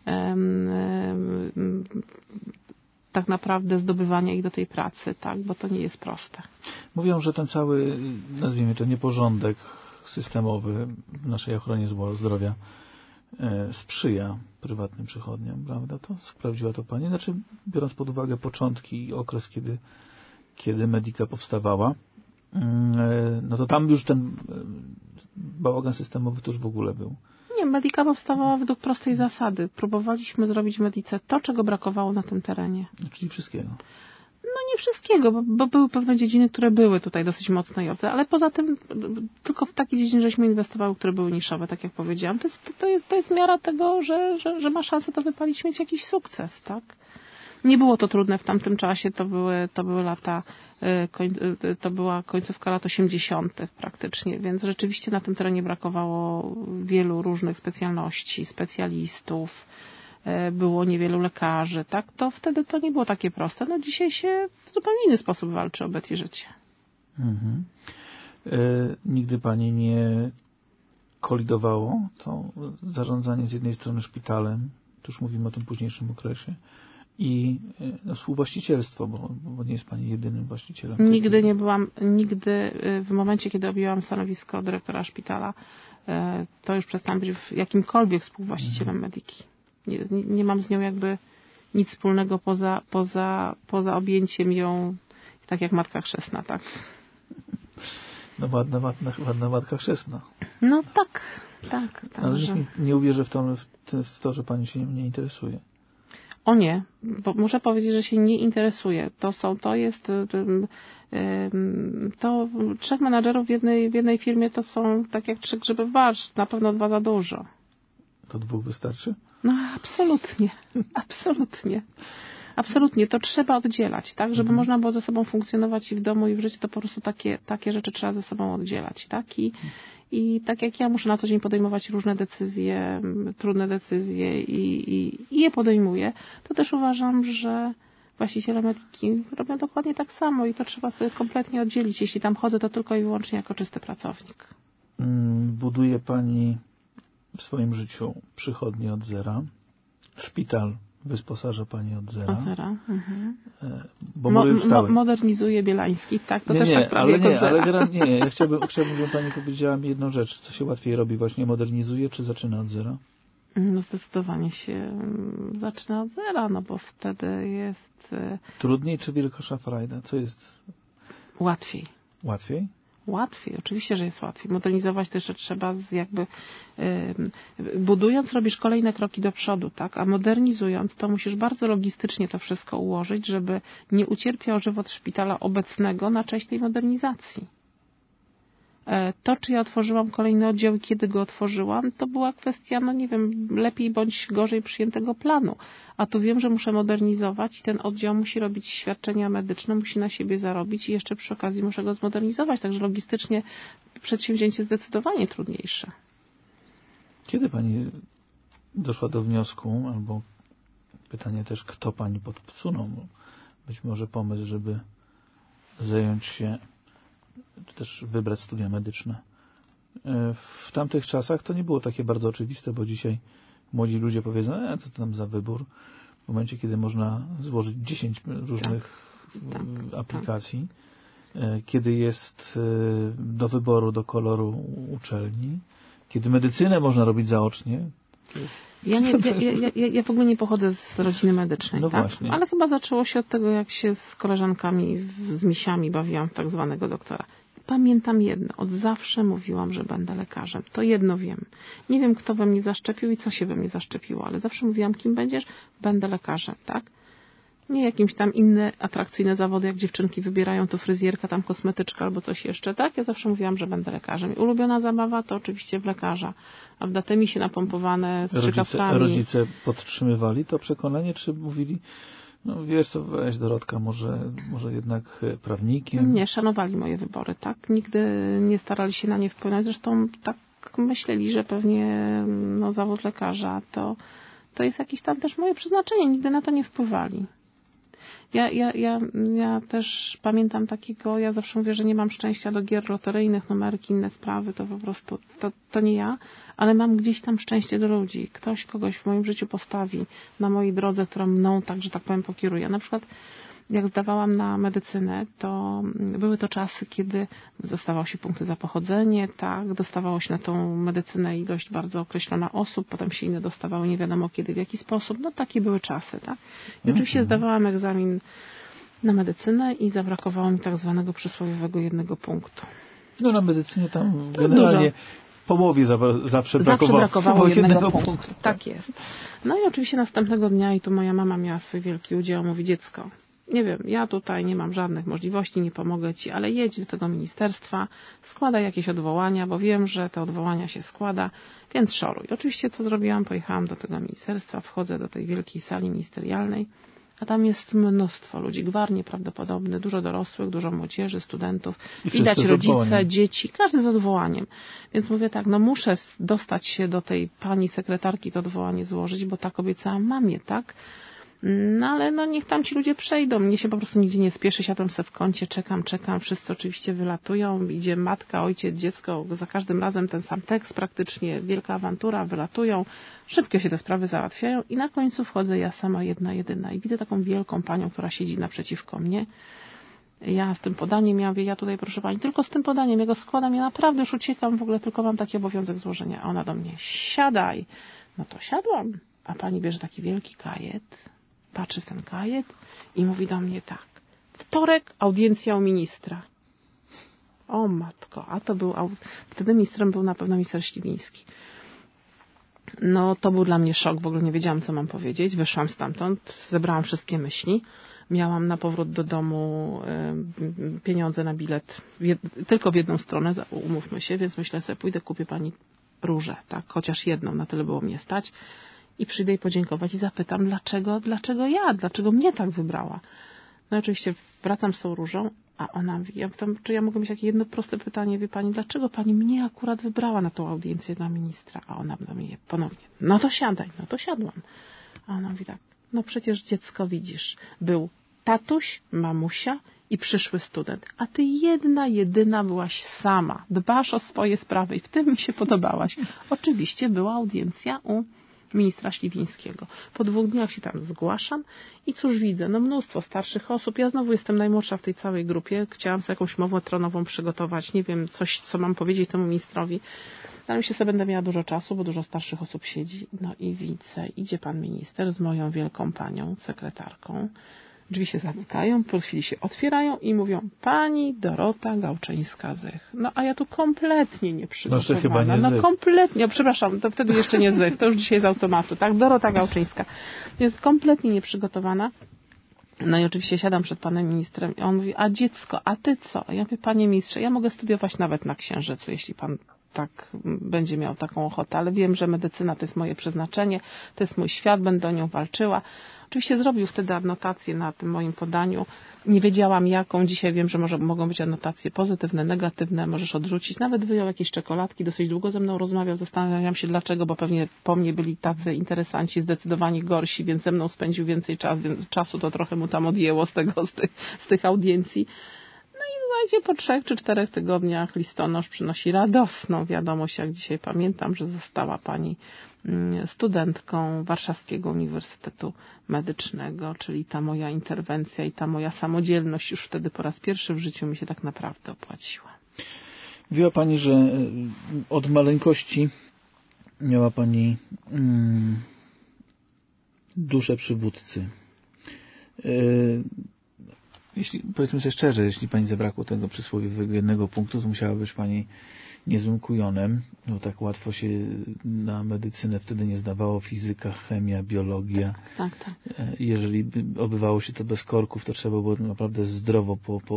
tak naprawdę zdobywania ich do tej pracy, tak? Bo to nie jest proste. Mówią, że ten cały, nazwijmy to, nieporządek systemowy w naszej ochronie zdrowia sprzyja prywatnym przychodniom, prawda? To sprawdziła to pani? Znaczy, biorąc pod uwagę początki i okres, kiedy Medica powstawała, no to tam już ten bałagan systemowy to już w ogóle był. Nie, Medica powstawała według prostej zasady. Próbowaliśmy zrobić w Medice to, czego brakowało na tym terenie. Czyli wszystkiego. No nie wszystkiego, bo były pewne dziedziny, które były tutaj dosyć mocno jodze, ale poza tym tylko w takie dziedziny żeśmy inwestowały, które były niszowe, tak jak powiedziałam. To jest miara tego, że ma szansę to wypalić, mieć jakiś sukces, tak? Nie było to trudne w tamtym czasie, to były lata, to była końcówka lat 80. praktycznie, więc rzeczywiście na tym terenie brakowało wielu różnych specjalności, specjalistów, było niewielu lekarzy, tak? To wtedy to nie było takie proste. No dzisiaj się w zupełnie inny sposób walczy o byt i życie. Mhm. Nigdy pani nie kolidowało to zarządzanie z jednej strony szpitalem, tu już mówimy o tym późniejszym okresie, i współwłaścicielstwo, bo nie jest pani jedynym właścicielem. Nigdy nie byłam, w momencie, kiedy objęłam stanowisko dyrektora szpitala, to już przestałam być jakimkolwiek współwłaścicielem Mediki. Nie mam z nią jakby nic wspólnego poza objęciem ją, tak jak Matka Chrzestna, tak? No ładna Matka Chrzestna. No tak. Ale że nie uwierzę w to, że pani się nie interesuje. O nie, bo muszę powiedzieć, że się nie interesuje. To 3 menadżerów w jednej firmie to są tak jak 3 grzyby w barszcz, na pewno 2 za dużo. To 2 wystarczy? No absolutnie, absolutnie. To trzeba oddzielać, tak? Żeby można było ze sobą funkcjonować i w domu, i w życiu, to po prostu takie rzeczy trzeba ze sobą oddzielać, tak? I tak jak ja muszę na co dzień podejmować różne decyzje, trudne decyzje i je podejmuję, to też uważam, że właściciele Mediki robią dokładnie tak samo i to trzeba sobie kompletnie oddzielić. Jeśli tam chodzę, to tylko i wyłącznie jako czysty pracownik. Buduje pani w swoim życiu przychodnię od zera. Szpital wyposaża pani od zera. Od zera. Mhm. Bo modernizuje Bielański, tak? To też tak prawie od zera. Ja chciałbym, żeby pani powiedziała mi jedną rzecz. Co się łatwiej robi? Właśnie modernizuje, czy zaczyna od zera? No zdecydowanie się zaczyna od zera, no bo wtedy jest... Trudniej czy wielka frajda? Co jest... Łatwiej. Łatwiej? Łatwiej, oczywiście, że jest łatwiej. Modernizować to jeszcze trzeba budując robisz kolejne kroki do przodu, tak? A modernizując to musisz bardzo logistycznie to wszystko ułożyć, żeby nie ucierpiał żywot szpitala obecnego na cześć tej modernizacji. To, czy ja otworzyłam kolejny oddział i kiedy go otworzyłam, to była kwestia, no nie wiem, lepiej bądź gorzej przyjętego planu. A tu wiem, że muszę modernizować i ten oddział musi robić świadczenia medyczne, musi na siebie zarobić i jeszcze przy okazji muszę go zmodernizować. Także logistycznie przedsięwzięcie zdecydowanie trudniejsze. Kiedy pani doszła do wniosku, albo pytanie też, kto pani podsunął, być może pomysł, żeby zająć się czy też wybrać studia medyczne. W tamtych czasach to nie było takie bardzo oczywiste, bo dzisiaj młodzi ludzie powiedzą, co to tam za wybór, w momencie, kiedy można złożyć 10 różnych aplikacji, kiedy jest do wyboru, do koloru uczelni, kiedy medycynę można robić zaocznie. Ja w ogóle nie pochodzę z rodziny medycznej, no tak? Właśnie. Ale chyba zaczęło się od tego, jak się z koleżankami, z misiami bawiłam w tak zwanego doktora. Pamiętam jedno, od zawsze mówiłam, że będę lekarzem. To jedno wiem. Nie wiem, kto we mnie zaszczepił i co się we mnie zaszczepiło, ale zawsze mówiłam, kim będziesz? Będę lekarzem, tak? Nie jakimś tam inne atrakcyjne zawody, jak dziewczynki wybierają, to fryzjerka, tam kosmetyczka albo coś jeszcze, tak? Ja zawsze mówiłam, że będę lekarzem. I ulubiona zabawa to oczywiście w lekarza. A w datemisie napompowane strzykawkami. Rodzice podtrzymywali to przekonanie, czy mówili, no wiesz co, weź Dorotka, może jednak prawnikiem? Nie, szanowali moje wybory, tak? Nigdy nie starali się na nie wpłynąć. Zresztą tak myśleli, że pewnie zawód lekarza to jest jakieś tam też moje przeznaczenie. Nigdy na to nie wpływali. Ja też pamiętam takiego, ja zawsze mówię, że nie mam szczęścia do gier loteryjnych, numerki, inne sprawy, to po prostu, to nie ja, ale mam gdzieś tam szczęście do ludzi. Ktoś kogoś w moim życiu postawi na mojej drodze, która mną, tak, że tak powiem, pokieruje. Na przykład jak zdawałam na medycynę, to były to czasy, kiedy dostawało się punkty za pochodzenie, tak, dostawało się na tą medycynę ilość bardzo określona osób, potem się inne dostawały nie wiadomo kiedy, w jaki sposób, no takie były czasy, tak. I oczywiście zdawałam egzamin na medycynę i zabrakowało mi tak zwanego przysłowiowego 1 punktu. No na medycynie tam generalnie połowie zawsze brakowało 1 punktu. Tak jest. No i oczywiście następnego dnia i tu moja mama miała swój wielki udział, mówi: dziecko, nie wiem, ja tutaj nie mam żadnych możliwości, nie pomogę ci, ale jedź do tego ministerstwa, składaj jakieś odwołania, bo wiem, że te odwołania się składa, więc szoruj. Oczywiście co zrobiłam? Pojechałam do tego ministerstwa, wchodzę do tej wielkiej sali ministerialnej, a tam jest mnóstwo ludzi, gwar nieprawdopodobny, dużo dorosłych, dużo młodzieży, studentów, widać rodzice, dzieci, każdy z odwołaniem. Więc mówię tak, muszę dostać się do tej pani sekretarki, to odwołanie złożyć, bo tak obiecałam mamie, tak? No ale niech tam ci ludzie przejdą. Mnie się po prostu nigdzie nie spieszy. Siadam sobie w kącie, czekam. Wszyscy oczywiście wylatują. Idzie matka, ojciec, dziecko. Za każdym razem ten sam tekst praktycznie. Wielka awantura. Wylatują. Szybko się te sprawy załatwiają. I na końcu wchodzę ja sama, jedyna. I widzę taką wielką panią, która siedzi naprzeciwko mnie. Ja z tym podaniem, ja mówię, ja tutaj proszę pani, tylko z tym podaniem, ja go składam, ja naprawdę już uciekam, w ogóle tylko mam taki obowiązek złożenia. A ona do mnie: siadaj. No to siadłam. A pani bierze taki wielki kajet, patrzy w ten kajet i mówi do mnie tak: wtorek audiencja u ministra. O matko, a to był, wtedy ministrem był na pewno minister Śliwiński. No to był dla mnie szok, w ogóle nie wiedziałam, co mam powiedzieć. Wyszłam stamtąd, zebrałam wszystkie myśli. Miałam na powrót do domu pieniądze na bilet tylko w jedną stronę, umówmy się, więc myślę sobie, pójdę, kupię pani różę, tak, chociaż jedną, na tyle było mnie stać. I przyjdę jej podziękować i zapytam, dlaczego mnie tak wybrała. No oczywiście wracam z tą różą, a ona mówi, czy ja mogę mieć takie jedno proste pytanie, wie pani, dlaczego pani mnie akurat wybrała na tą audiencję dla ministra? A ona do mnie ponownie: no to siadaj. No to siadłam. A ona mówi tak: no przecież dziecko widzisz, był tatuś, mamusia i przyszły student, a ty jedyna byłaś sama, dbasz o swoje sprawy i w tym mi się podobałaś. Oczywiście była audiencja u ministra Śliwińskiego. Po 2 dniach się tam zgłaszam i cóż widzę? Mnóstwo starszych osób. Ja znowu jestem najmłodsza w tej całej grupie. Chciałam sobie jakąś mowę tronową przygotować. Nie wiem, coś, co mam powiedzieć temu ministrowi. Ale myślę sobie, będę miała dużo czasu, bo dużo starszych osób siedzi. No i widzę, idzie pan minister z moją wielką panią, sekretarką. Drzwi się zamykają, po chwili się otwierają i mówią: pani Dorota Gałczyńska-Zych. No a ja tu kompletnie nie przygotowana. Chyba nie Zych. Kompletnie, przepraszam, to wtedy jeszcze nie Zych, to już dzisiaj z automatu, tak? Dorota Gałczyńska. Jest kompletnie nieprzygotowana. No i oczywiście siadam przed panem ministrem i on mówi: a dziecko, a ty co? Ja mówię: panie ministrze, ja mogę studiować nawet na Księżycu, jeśli pan tak będzie miał taką ochotę, ale wiem, że medycyna to jest moje przeznaczenie, to jest mój świat, będę o nią walczyła. Oczywiście zrobił wtedy adnotację na tym moim podaniu. Nie wiedziałam jaką. Dzisiaj wiem, że mogą być adnotacje pozytywne, negatywne, możesz odrzucić. Nawet wyjął jakieś czekoladki, dosyć długo ze mną rozmawiał. Zastanawiam się dlaczego, bo pewnie po mnie byli tacy interesanci zdecydowanie gorsi, więc ze mną spędził więcej czasu, to trochę mu tam odjęło z tych audiencji. No i słuchajcie, po 3 czy 4 tygodniach listonosz przynosi radosną wiadomość, jak dzisiaj pamiętam, że została pani studentką Warszawskiego Uniwersytetu Medycznego, czyli ta moja interwencja i ta moja samodzielność już wtedy po raz pierwszy w życiu mi się tak naprawdę opłaciła. Mówiła pani, że od maleńkości miała pani duszę przywódcy. powiedzmy sobie szczerze, jeśli pani zabrakło tego przysłowiowego jednego punktu, to musiała być pani niezłym kujonem, bo tak łatwo się na medycynę wtedy nie zdawało, fizyka, chemia, biologia. Tak. Jeżeli obywało się to bez korków, to trzeba było naprawdę zdrowo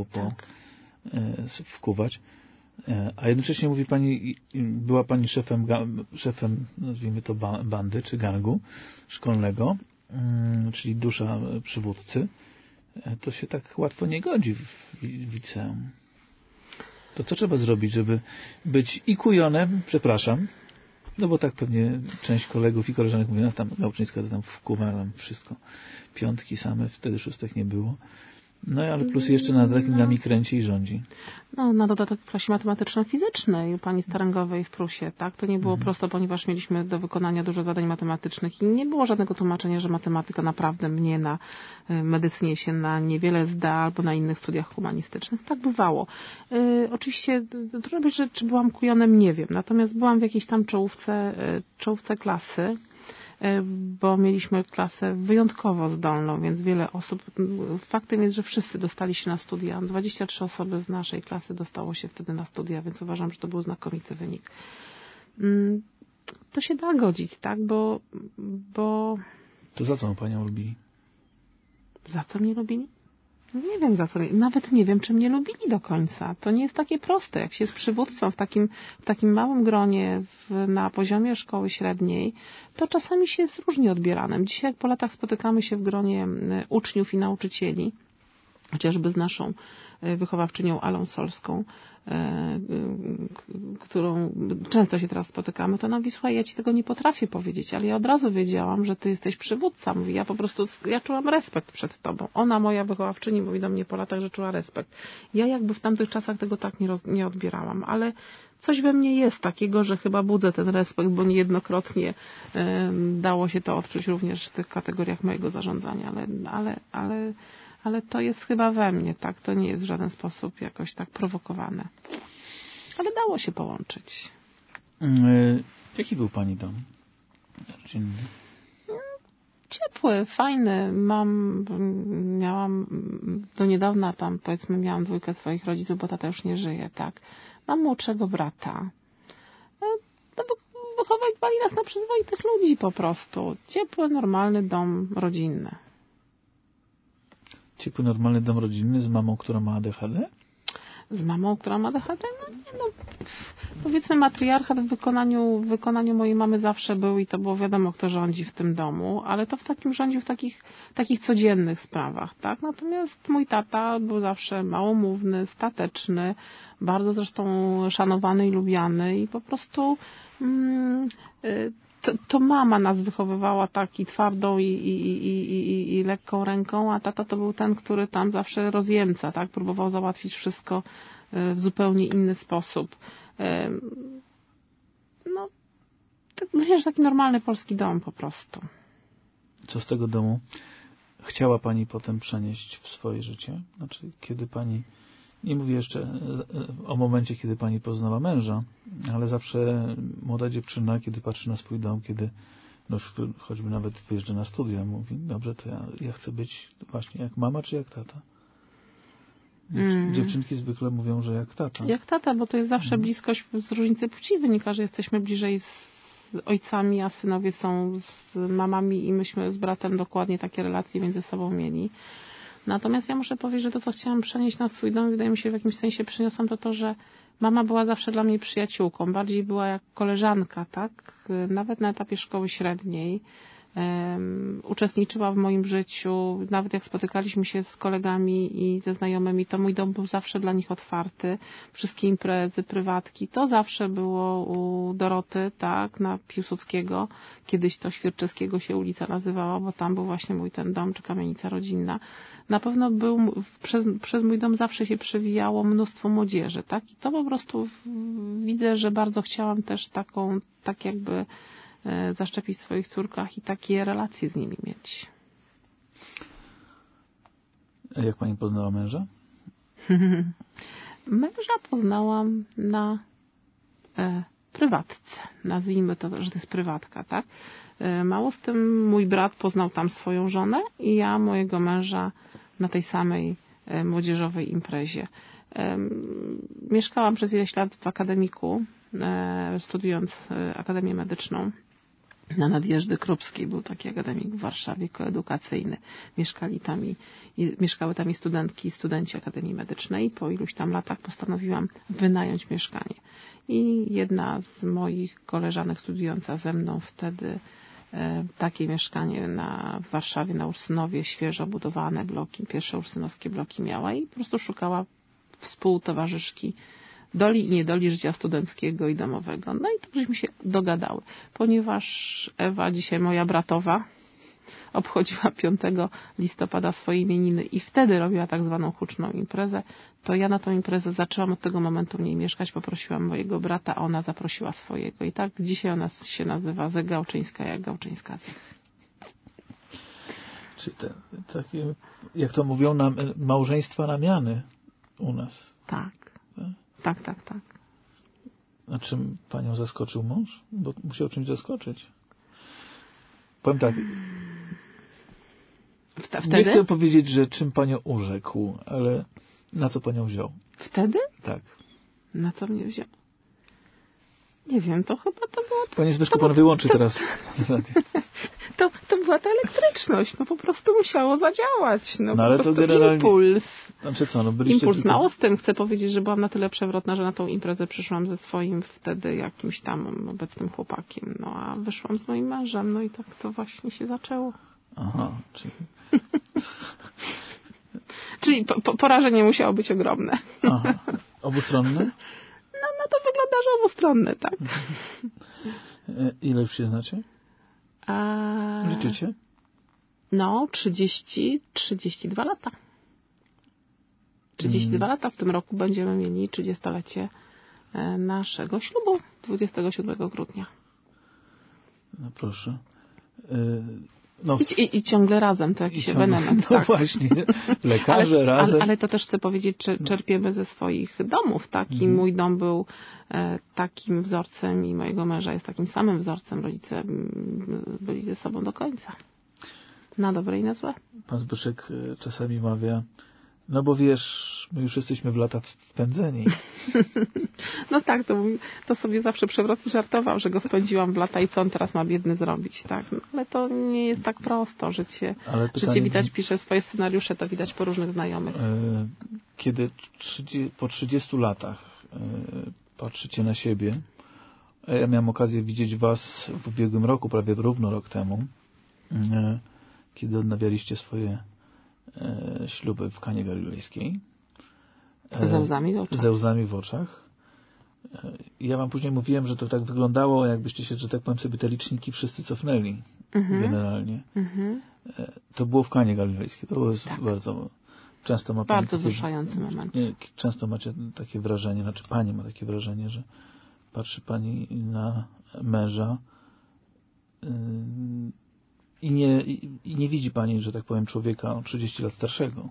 wkuwać. A jednocześnie mówi pani, była pani szefem, nazwijmy to bandy, czy gangu szkolnego, czyli dusza przywódcy. To się tak łatwo nie godzi w liceum. To co trzeba zrobić, żeby być i kujonem, przepraszam, no bo tak pewnie część kolegów i koleżanek mówi, no tam Gałczyńska to tam wkuwa tam wszystko. 5 same, wtedy 6 nie było. No ale plus jeszcze na takim nami kręci i rządzi. No, na dodatek w klasie matematyczno-fizycznej u pani Staręgowej w Prusie, tak? To nie było prosto, ponieważ mieliśmy do wykonania dużo zadań matematycznych i nie było żadnego tłumaczenia, że matematyka naprawdę mnie na medycynie się na niewiele zda albo na innych studiach humanistycznych. Tak bywało. Oczywiście, trudno powiedzieć, że czy byłam kujonem, nie wiem. Natomiast byłam w jakiejś tam czołówce klasy, bo mieliśmy klasę wyjątkowo zdolną, więc wiele osób, faktem jest, że wszyscy dostali się na studia. 23 osoby z naszej klasy dostało się wtedy na studia, więc uważam, że to był znakomity wynik. To się da godzić, tak? Bo... To za co panią lubili? Za co mnie lubili? Nie wiem za co. Nawet nie wiem, czy mnie lubili do końca. To nie jest takie proste. Jak się jest przywódcą w takim małym gronie na poziomie szkoły średniej, to czasami się jest różnie odbieranym. Dzisiaj, jak po latach spotykamy się w gronie uczniów i nauczycieli, chociażby z naszą wychowawczynią Alą Solską, którą często się teraz spotykamy, to ona mówi, słuchaj, ja ci tego nie potrafię powiedzieć, ale ja od razu wiedziałam, że ty jesteś przywódca. Mówi, ja czułam respekt przed tobą. Ona, moja wychowawczyni, mówi do mnie po latach, że czuła respekt. Ja jakby w tamtych czasach tego tak nie odbierałam, ale coś we mnie jest takiego, że chyba budzę ten respekt, bo niejednokrotnie dało się to odczuć również w tych kategoriach mojego zarządzania, ale to jest chyba we mnie, tak? To nie jest w żaden sposób jakoś tak prowokowane. Ale dało się połączyć. Jaki był pani dom rodzinny? Ciepły, fajny. Miałam do niedawna tam, powiedzmy, miałam 2 swoich rodziców, bo tata już nie żyje, tak? Mam młodszego brata. No, wychowali nas na przyzwoitych ludzi po prostu. Ciepły, normalny dom rodzinny. Ciepły, normalny dom rodzinny z mamą, która ma ADHD? Z mamą, która ma ADHD? No, powiedzmy, matriarchat w wykonaniu mojej mamy zawsze był i to było wiadomo, kto rządzi w tym domu, ale to rządził w takich codziennych sprawach, tak? Natomiast mój tata był zawsze małomówny, stateczny, bardzo zresztą szanowany i lubiany i po prostu to mama nas wychowywała taki twardą i lekką ręką, a tata to był ten, który tam zawsze rozjemca, tak? Próbował załatwić wszystko w zupełnie inny sposób. No, myślę, że taki normalny polski dom po prostu. Co z tego domu chciała pani potem przenieść w swoje życie? Znaczy, kiedy pani, nie mówię jeszcze o momencie, kiedy pani poznała męża, ale zawsze młoda dziewczyna, kiedy patrzy na swój dom, kiedy już choćby nawet wyjeżdża na studia, mówi, dobrze, to ja chcę być właśnie jak mama, czy jak tata? Dziewczynki zwykle mówią, że jak tata. Jak tata, bo to jest zawsze bliskość z różnicy płci wynika, że jesteśmy bliżej z ojcami, a synowie są z mamami i myśmy z bratem dokładnie takie relacje między sobą mieli. Natomiast ja muszę powiedzieć, że to, co chciałam przenieść na swój dom, wydaje mi się, że w jakimś sensie przyniosłam to, że mama była zawsze dla mnie przyjaciółką, bardziej była jak koleżanka, tak? Nawet na etapie szkoły średniej. Uczestniczyła w moim życiu, nawet jak spotykaliśmy się z kolegami i ze znajomymi, to mój dom był zawsze dla nich otwarty. Wszystkie imprezy, prywatki, to zawsze było u Doroty, tak, na Piłsudskiego. Kiedyś to Świerczewskiego się ulica nazywała, bo tam był właśnie mój ten dom, czy kamienica rodzinna. Na pewno przez mój dom zawsze się przewijało mnóstwo młodzieży, tak, i to po prostu widzę, że bardzo chciałam też tak jakby zaszczepić w swoich córkach i takie relacje z nimi mieć. A jak pani poznała męża? Męża poznałam na prywatce. Nazwijmy to, że to jest prywatka, tak? Mało z tym mój brat poznał tam swoją żonę i ja mojego męża na tej samej młodzieżowej imprezie. Mieszkałam przez ileś lat w akademiku, studiując Akademię Medyczną. Na Nadjeżdy Krupskiej był taki akademik w Warszawie, koedukacyjny. Mieszkały tam i studentki i studenci Akademii Medycznej. Po iluś tam latach postanowiłam wynająć mieszkanie. I jedna z moich koleżanek studiująca ze mną wtedy takie mieszkanie w Warszawie na Ursynowie, świeżo budowane bloki, pierwsze ursynowskie bloki miała i po prostu szukała współtowarzyszki doli i niedoli życia studenckiego i domowego. No i tak żeśmy się dogadały. Ponieważ Ewa, dzisiaj moja bratowa, obchodziła 5 listopada swoje imieniny i wtedy robiła tak zwaną huczną imprezę, to ja na tą imprezę zaczęłam od tego momentu w niej mieszkać. Poprosiłam mojego brata, a ona zaprosiła swojego. I tak dzisiaj ona się nazywa Ze Gałczyńska, jak Gałczyńska Zech. Czyli takie, jak to mówią, małżeństwa na miany u nas. Tak. A czym panią zaskoczył mąż? Bo musiał czymś zaskoczyć. Powiem tak. Wtedy? Nie chcę powiedzieć, że czym panią urzekł, ale na co panią wziął? Wtedy? Tak. Na co mnie wziął? Nie wiem, to chyba to było... Panie Zbyszku, pan wyłączy teraz radio. To była ta elektryczność, no po prostu musiało zadziałać, no ale po prostu to generalnie... impuls. Znaczy co, no byliście impuls. tylko... Mało z tym, chcę powiedzieć, że byłam na tyle przewrotna, że na tą imprezę przyszłam ze swoim wtedy jakimś tam obecnym chłopakiem, no a wyszłam z moim mężem, no i tak to właśnie się zaczęło. Aha, czyli... Czyli porażenie musiało być ogromne. Aha. Obustronne? No to wygląda, że obustronne, tak. Ile już się znacie? Liczycie? No, 32 lata. 32 lata. W tym roku będziemy mieli 30-lecie naszego ślubu 27 grudnia. No proszę. I ciągle razem, to jakiś ewenement. No tak. właśnie, lekarze razem. Ale to też chcę powiedzieć, czerpiemy ze swoich domów. I mój dom był takim wzorcem i mojego męża jest takim samym wzorcem. Rodzice byli ze sobą do końca. Na dobre i na złe. Pan Zbyszek czasami mawia, no bo wiesz, my już jesteśmy w lata wpędzeni. No tak, to sobie zawsze przewrotnie żartował, że go wpędziłam w lata i co on teraz ma biedny zrobić, tak. No, ale to nie jest tak prosto. Życie widać, pisze swoje scenariusze, to widać po różnych znajomych. Kiedy po 30 latach patrzycie na siebie, ja miałem okazję widzieć was w ubiegłym roku, prawie równo rok temu, kiedy odnawialiście swoje śluby w Kanie Galilejskiej. Ze łzami w oczach. Ze łzami w oczach. Ja wam później mówiłem, że to tak wyglądało, jakbyście się, że tak powiem, sobie te liczniki wszyscy cofnęli. Generalnie. To było w Kanie Galilejskiej. To było bardzo... Często ma pani bardzo wzruszający moment. Często macie takie wrażenie, znaczy pani ma takie wrażenie, że patrzy pani na męża i nie widzi pani, że tak powiem, człowieka o 30 lat starszego.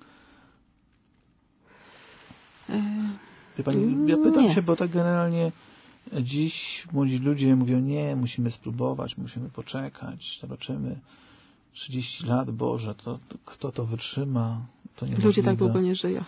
Wie pani, ja pytam się, bo tak generalnie dziś młodzi ludzie mówią, nie, musimy spróbować, musimy poczekać, zobaczymy. 30 lat, Boże, to kto to wytrzyma? To ludzie tak długo nie żyją.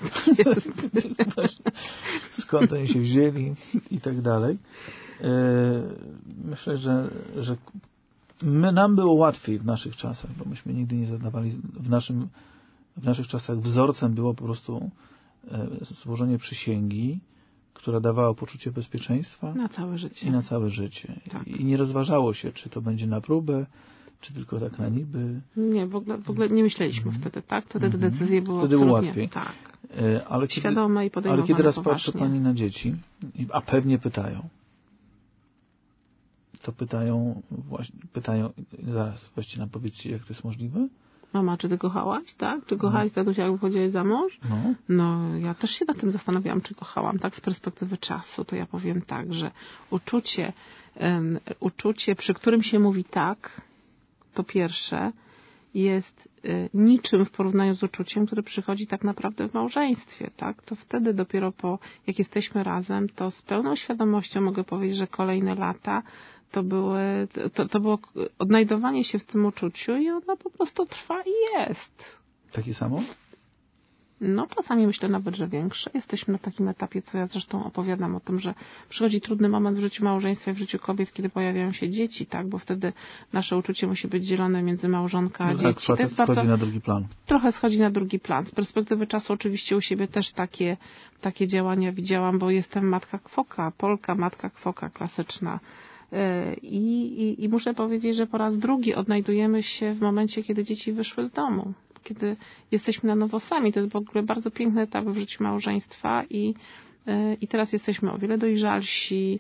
Skąd oni się wzięli i tak dalej. Myślę, że nam było łatwiej w naszych czasach, bo myśmy nigdy nie zadawali w naszych czasach wzorcem było po prostu złożenie przysięgi, która dawała poczucie bezpieczeństwa na całe życie. I na całe życie. Tak. I nie rozważało się, czy to będzie na próbę, czy tylko tak na niby. Nie, w ogóle nie myśleliśmy wtedy, tak? Wtedy te decyzje były wtedy absolutnie było łatwiej. Tak. Ale świadome i podejmowane. Ale kiedy raz poważnie. patrzy pani na dzieci, a pewnie pytają, to pytają, zaraz weźcie nam powiedzcie, jak to jest możliwe? Mama, czy ty kochałaś, tak? Czy kochałaś tatusia, jak wychodziłeś za mąż? No, ja też się nad tym zastanawiałam, czy kochałam, tak? Z perspektywy czasu, to ja powiem tak, że uczucie, przy którym się mówi tak, to pierwsze, jest niczym w porównaniu z uczuciem, które przychodzi tak naprawdę w małżeństwie, tak? To wtedy dopiero jak jesteśmy razem, to z pełną świadomością mogę powiedzieć, że kolejne lata to było odnajdowanie się w tym uczuciu i ono po prostu trwa i jest. Takie samo? No czasami myślę nawet, że większe. Jesteśmy na takim etapie, co ja zresztą opowiadam o tym, że przychodzi trudny moment w życiu małżeństwa i w życiu kobiet, kiedy pojawiają się dzieci, tak? Bo wtedy nasze uczucie musi być dzielone między małżonka a dzieci. Tak, facet schodzi na drugi plan. Trochę schodzi na drugi plan. Z perspektywy czasu oczywiście u siebie też takie działania widziałam, bo jestem matka kwoka, Polka, matka kwoka klasyczna. I muszę powiedzieć, że po raz drugi odnajdujemy się w momencie, kiedy dzieci wyszły z domu. Kiedy jesteśmy na nowo sami. To jest w ogóle bardzo piękny etap w życiu małżeństwa i teraz jesteśmy o wiele dojrzalsi,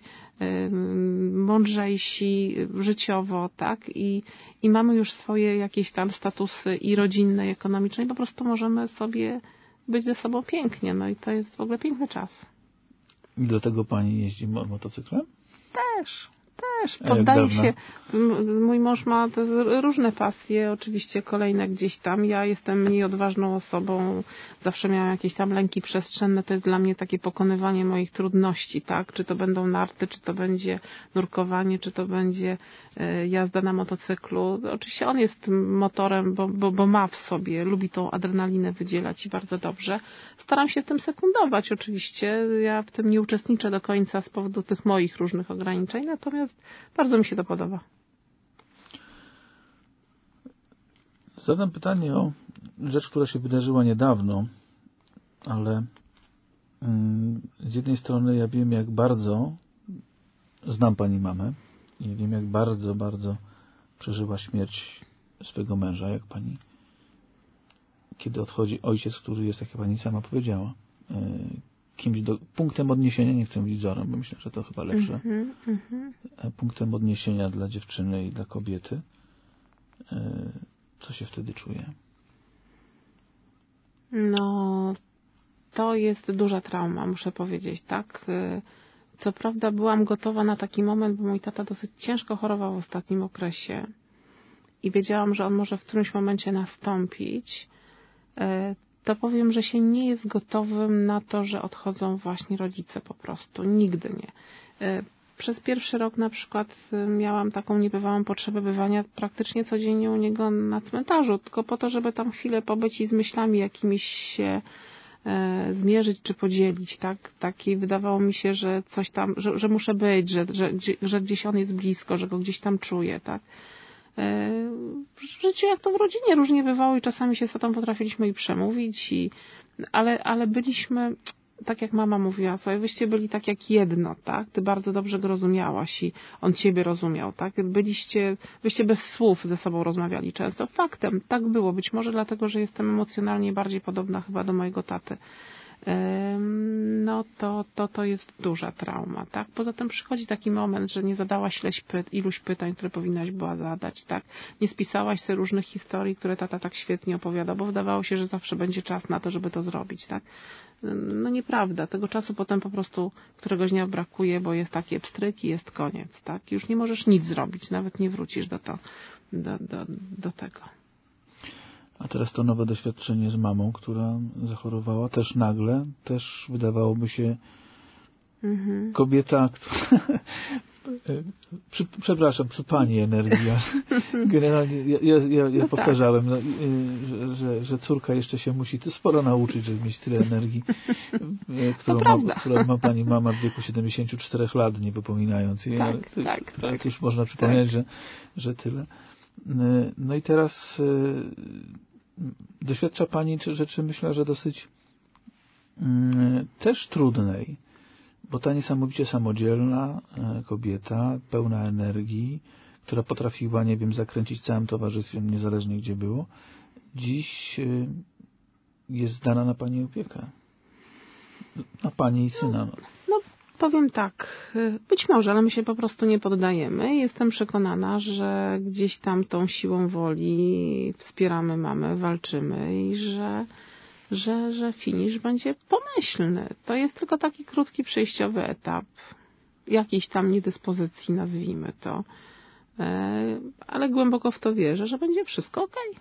mądrzejsi życiowo, tak? I mamy już swoje jakieś tam statusy i rodzinne, i ekonomiczne i po prostu możemy sobie być ze sobą pięknie. No i to jest w ogóle piękny czas. I dlatego pani jeździ motocyklem? Też poddaje się. Mój mąż ma różne pasje, oczywiście kolejne gdzieś tam. Ja jestem mniej odważną osobą. Zawsze miałam jakieś tam lęki przestrzenne. To jest dla mnie takie pokonywanie moich trudności, tak? Czy to będą narty, czy to będzie nurkowanie, czy to będzie jazda na motocyklu. Oczywiście on jest motorem, bo ma w sobie, lubi tą adrenalinę wydzielać i bardzo dobrze. Staram się w tym sekundować oczywiście. Ja w tym nie uczestniczę do końca z powodu tych moich różnych ograniczeń, natomiast bardzo mi się to podoba. Zadam pytanie o rzecz, która się wydarzyła niedawno, ale z jednej strony ja wiem, jak bardzo znam pani mamę i wiem, jak bardzo, bardzo przeżyła śmierć swego męża, jak pani, kiedy odchodzi ojciec, który jest, jak pani sama powiedziała, kimś punktem odniesienia, nie chcę mówić wzorem, bo myślę, że to chyba lepsze, punktem odniesienia dla dziewczyny i dla kobiety. Co się wtedy czuje? No, to jest duża trauma, muszę powiedzieć, tak? Co prawda byłam gotowa na taki moment, bo mój tata dosyć ciężko chorował w ostatnim okresie i wiedziałam, że on może w którymś momencie nastąpić. To powiem, że się nie jest gotowym na to, że odchodzą właśnie rodzice po prostu. Nigdy nie. Przez pierwszy rok na przykład miałam taką niebywałą potrzebę bywania praktycznie codziennie u niego na cmentarzu, tylko po to, żeby tam chwilę pobyć i z myślami jakimiś się zmierzyć czy podzielić, tak? Taki wydawało mi się, że coś tam, że muszę być, że gdzieś on jest blisko, że go gdzieś tam czuję, tak? W życiu jak to w rodzinie różnie bywało i czasami się z tatą potrafiliśmy i przemówić, ale byliśmy, tak jak mama mówiła, słuchaj, wyście byli tak jak jedno, tak? Ty bardzo dobrze go rozumiałaś i on ciebie rozumiał, tak? Wyście bez słów ze sobą rozmawiali często. Faktem, tak było. Być może dlatego, że jestem emocjonalnie bardziej podobna chyba do mojego taty. No to jest duża trauma, tak? Poza tym przychodzi taki moment, że nie zadałaś iluś pytań, które powinnaś była zadać, tak? Nie spisałaś sobie różnych historii, które tata tak świetnie opowiada, bo wydawało się, że zawsze będzie czas na to, żeby to zrobić, tak? No nieprawda. Tego czasu potem po prostu któregoś dnia brakuje, bo jest taki pstryk i jest koniec, tak? Już nie możesz nic zrobić, nawet nie wrócisz do tego. A teraz to nowe doświadczenie z mamą, która zachorowała też nagle, też wydawałoby się kobieta, która przepraszam, przy pani energii. Generalnie ja powtarzałem, że córka jeszcze się musi sporo nauczyć, żeby mieć tyle energii, którą ma pani mama w wieku 74 lat, nie wypominając jej. Teraz już można przypomnieć, że tyle. No i teraz doświadcza pani rzeczy, myślę, że dosyć też trudnej, bo ta niesamowicie samodzielna kobieta, pełna energii, która potrafiła, nie wiem, zakręcić całym towarzystwem, niezależnie gdzie było, dziś jest zdana na pani opiekę. Na pani i syna. No, powiem tak, być może, ale my się po prostu nie poddajemy. Jestem przekonana, że gdzieś tam tą siłą woli wspieramy mamę, walczymy i że finisz będzie pomyślny. To jest tylko taki krótki przejściowy etap jakiejś tam niedyspozycji, nazwijmy to. Ale głęboko w to wierzę, że będzie wszystko okej.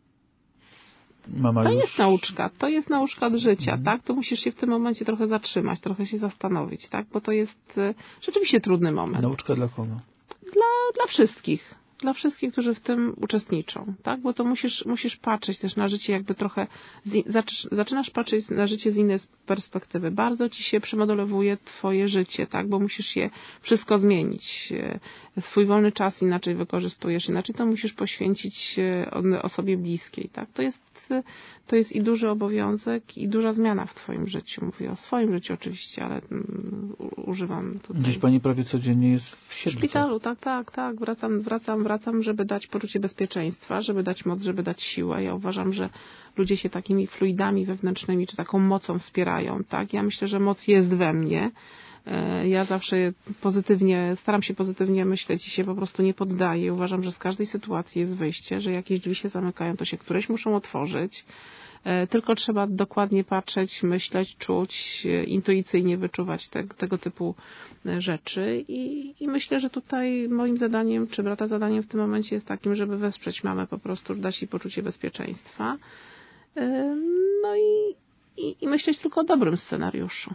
To jest nauczka od życia, tak? To musisz się w tym momencie trochę zatrzymać, trochę się zastanowić, tak? Bo to jest rzeczywiście trudny moment. Nauczka dla kogo? Dla wszystkich. dla wszystkich, którzy w tym uczestniczą, tak? Bo to musisz patrzeć też na życie jakby trochę, zaczynasz patrzeć na życie z innej perspektywy. Bardzo ci się przemodelowuje twoje życie, tak? Bo musisz je wszystko zmienić. Swój wolny czas inaczej wykorzystujesz, inaczej to musisz poświęcić osobie bliskiej, tak? To jest i duży obowiązek, i duża zmiana w twoim życiu. Mówię o swoim życiu oczywiście, ale używam tutaj... Gdzieś pani prawie codziennie jest w szpitalu, tak. Wracam, żeby dać poczucie bezpieczeństwa, żeby dać moc, żeby dać siłę. Ja uważam, że ludzie się takimi fluidami wewnętrznymi, czy taką mocą wspierają, tak? Ja myślę, że moc jest we mnie. Ja zawsze staram się pozytywnie myśleć i się po prostu nie poddaję. Uważam, że z każdej sytuacji jest wyjście, że jakieś drzwi się zamykają, to się któreś muszą otworzyć. Tylko trzeba dokładnie patrzeć, myśleć, czuć, intuicyjnie wyczuwać tego typu rzeczy. I myślę, że tutaj moim zadaniem, czy brata zadaniem w tym momencie jest takim, żeby wesprzeć mamę, po prostu dać jej poczucie bezpieczeństwa. No i myśleć tylko o dobrym scenariuszu.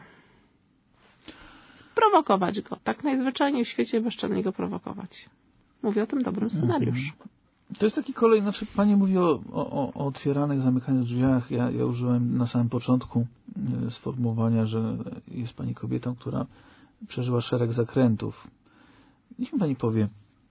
Prowokować go. Tak najzwyczajniej w świecie bezczelnie go prowokować. Mówię o tym dobrym scenariuszu. To jest taki kolej, znaczy pani mówi o otwieranych, zamykanych drzwiach. Ja użyłem na samym początku sformułowania, że jest pani kobietą, która przeżyła szereg zakrętów. Niech mi pani powie,